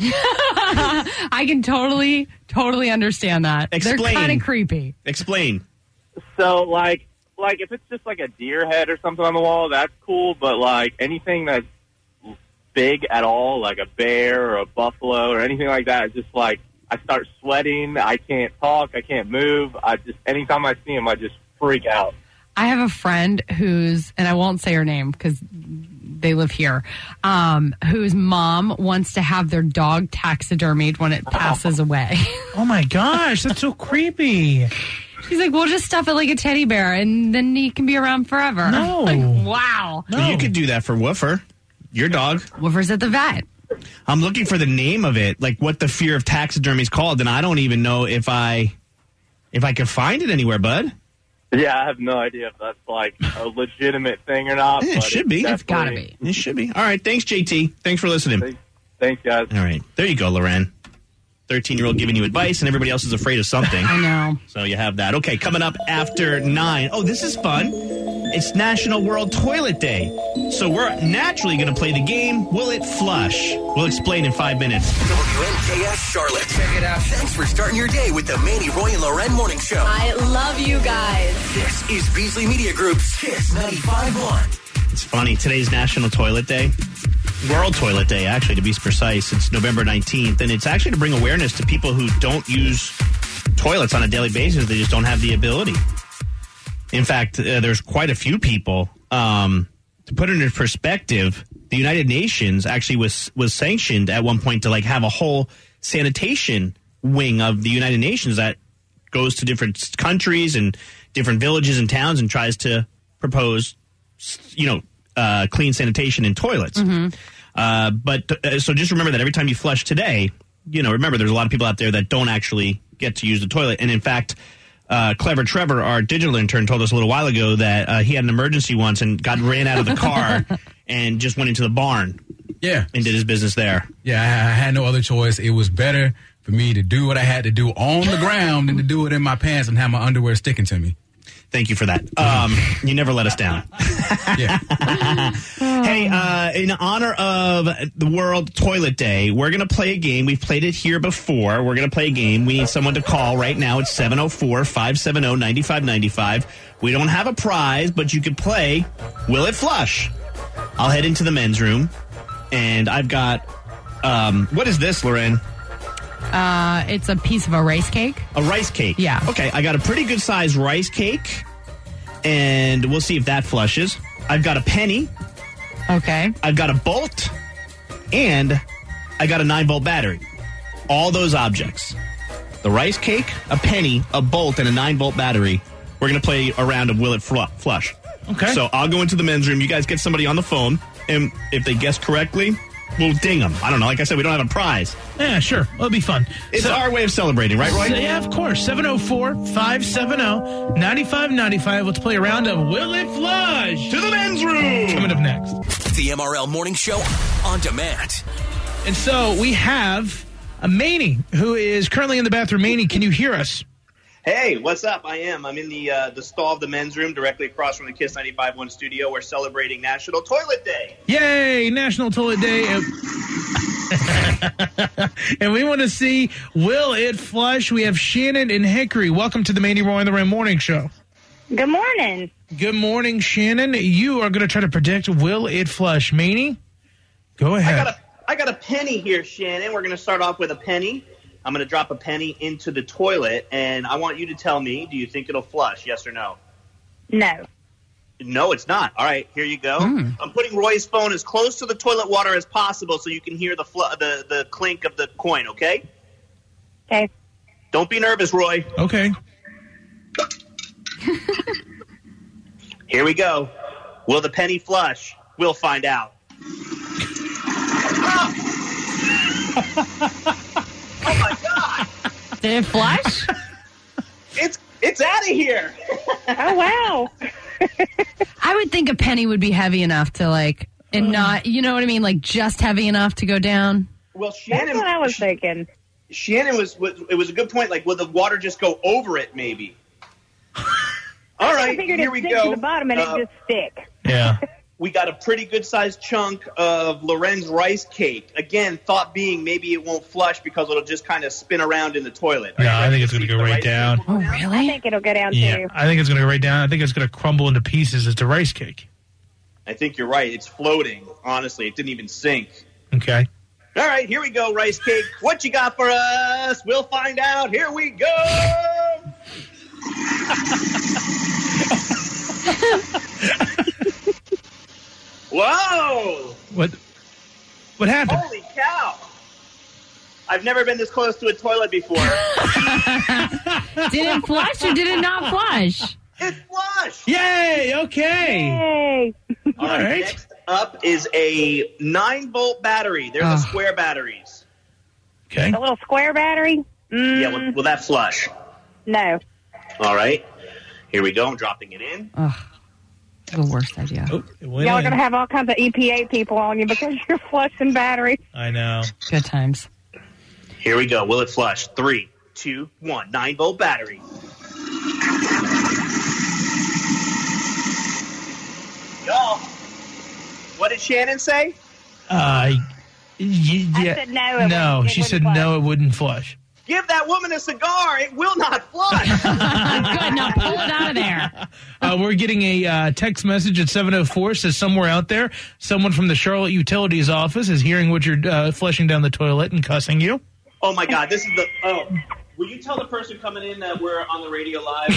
I can totally understand that. Explain. They're kind of creepy. Explain. So, like if it's just a deer head or something on the wall, that's cool. But anything that's big at all, like a bear or a buffalo or anything like that, it's just I start sweating. I can't talk. I can't move. Anytime I see him, I just freak out. I have a friend who's, and I won't say her name because they live here, whose mom wants to have their dog taxidermied when it passes away. Oh my gosh, that's so creepy. She's like, we'll just stuff it like a teddy bear, and then he can be around forever. No. Like, wow. No. Well, you could do that for Woofer, your dog. Woofer's at the vet. I'm looking for the name of it, like what the fear of taxidermy is called, and I don't even know if I can find it anywhere, bud. Yeah, I have no idea if that's like a legitimate thing or not. Yeah, it should be. It's gotta be. It should be. All right, thanks, JT. Thanks for listening. Thanks, guys. All right, there you go, Loren. 13-year-old giving you advice, and everybody else is afraid of something. I know. So you have that. Okay, coming up after 9. Oh, this is fun. It's National World Toilet Day. So we're naturally going to play the game, Will It Flush? We'll explain in 5 minutes. WNKS Charlotte. Check it out. Thanks for starting your day with the Manny, Roy, and Loren Morning Show. I love you guys. This is Beasley Media Group's Kiss 95.1. It's funny. Today's National Toilet Day. World Toilet Day, actually, to be precise. It's November 19th, and it's actually to bring awareness to people who don't use toilets on a daily basis. They just don't have the ability. In fact, there's quite a few people. To put it in perspective, the United Nations actually was sanctioned at one point to like have a whole sanitation wing of the United Nations that goes to different countries and different villages and towns and tries to propose, clean sanitation in toilets. Mm-hmm. So just remember that every time you flush today, remember there's a lot of people out there that don't actually get to use the toilet. And in fact, Clever Trevor, our digital intern, told us a little while ago that he had an emergency once and ran out of the car and just went into the barn. Yeah. And did his business there. Yeah, I had no other choice. It was better for me to do what I had to do on the ground than to do it in my pants and have my underwear sticking to me. Thank you for that. You never let us down. Yeah. Hey, in honor of the World Toilet Day, we're going to play a game. We've played it here before. We're going to play a game. We need someone to call right now. It's 704-570-9595. We don't have a prize, but you could play Will It Flush? I'll head into the men's room, and I've got, what is this, Loren? It's a piece of a rice cake. A rice cake? Yeah. Okay, I got a pretty good sized rice cake, and we'll see if that flushes. I've got a penny. Okay. I've got a bolt, and I got a 9-volt battery. All those objects. The rice cake, a penny, a bolt, and a 9-volt battery. We're going to play a round of Will It Flush. Okay. So I'll go into the men's room. You guys get somebody on the phone, and if they guess correctly, we'll ding them. I don't know. Like I said, we don't have a prize. Yeah, sure. It'll be fun. It's our way of celebrating, right, Roy? Yeah, of course. 704-570-9595. Let's play a round of Will It Flush? To the men's room. Coming up next. The MRL Morning Show on demand. And so we have a Manny who is currently in the bathroom. Manny, can you hear us? Hey, what's up? I am. I'm in the stall of the men's room directly across from the Kiss 95.1 studio. We're celebrating National Toilet Day. Yay, National Toilet Day. And we want to see Will It Flush? We have Shannon and Hickory. Welcome to the Manny, Roy, and the Ram Morning Show. Good morning. Good morning, Shannon. You are going to try to predict Will It Flush. Manny, go ahead. I got a penny here, Shannon. We're going to start off with a penny. I'm going to drop a penny into the toilet, and I want you to tell me, do you think it'll flush, yes or no? No. No, it's not. All right, here you go. I'm putting Roy's phone as close to the toilet water as possible so you can hear the clink of the coin, okay? Okay. Don't be nervous, Roy. Okay. Here we go. Will the penny flush? We'll find out. Oh my God! Did it flush? It's out of here. Oh wow! I would think a penny would be heavy enough to and not, you know what I mean, just heavy enough to go down. Well, Shannon, that's what I was thinking. Shannon it was a good point. Will the water just go over it? Maybe. All right, I figured here it'd we stick go. to the bottom and it just stick. Yeah. We got a pretty good-sized chunk of Loren's rice cake. Again, thought being maybe it won't flush because it'll just kind of spin around in the toilet. Yeah, I think it's going to go right down. Oh, really? I think it'll go down Yeah, too. I think it's going to go right down. I think it's going to crumble into pieces as the rice cake. I think you're right. It's floating. Honestly, it didn't even sink. Okay. All right, here we go, rice cake. What you got for us? We'll find out. Here we go. Whoa! What happened? Holy cow! I've never been this close to a toilet before. Did it flush or did it not flush? It flushed! Yay! Okay. Yay! All right. Next up is a 9-volt battery. There's the square batteries. Okay. The little square battery? Yeah, will that flush? No. All right. Here we go. I'm dropping it in. Ugh. The worst idea. Oh, Y'all are going to have all kinds of EPA people on you because you're flushing batteries. I know. Good times. Here we go. Will it flush? 3, 2, 1. 9-volt battery. Y'all, what did Shannon say? Yeah. I said no. No, she said no, it wouldn't flush. Give that woman a cigar. It will not flush. Good. Now pull it out of there. We're getting a text message at 704. Says somewhere out there, someone from the Charlotte Utilities office is hearing what you're flushing down the toilet and cussing you. Oh, my God. This is the... Oh. Will you tell the person coming in that we're on the radio live?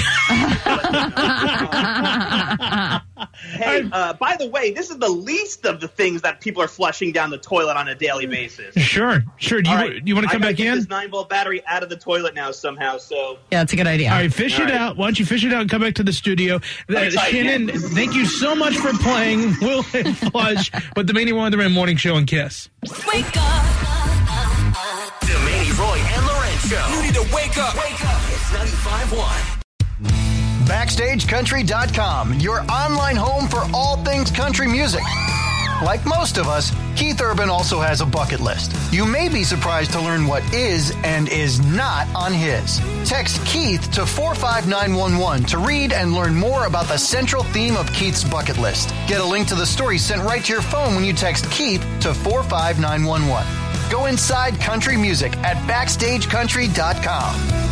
Hey, by the way, this is the least of the things that people are flushing down the toilet on a daily basis. Sure. Do you want to come back in? This 9-volt battery out of the toilet now somehow. So yeah, that's a good idea. All right, fish it out. Why don't you fish it out and come back to the studio? Shannon, thank you so much for playing Will It Flush with the Manny Wonderman Morning Show and Kiss. Wake up. The Manny, Roy, and Lorenz Show. You need to wake up. Wake up. It's 95.1. BackstageCountry.com, your online home for all things country music. Like most of us, Keith Urban also has a bucket list. You may be surprised to learn what is and is not on his. Text Keith to 45911 to read and learn more about the central theme of Keith's bucket list. Get a link to the story sent right to your phone when you text Keith to 45911. Go inside country music at BackstageCountry.com.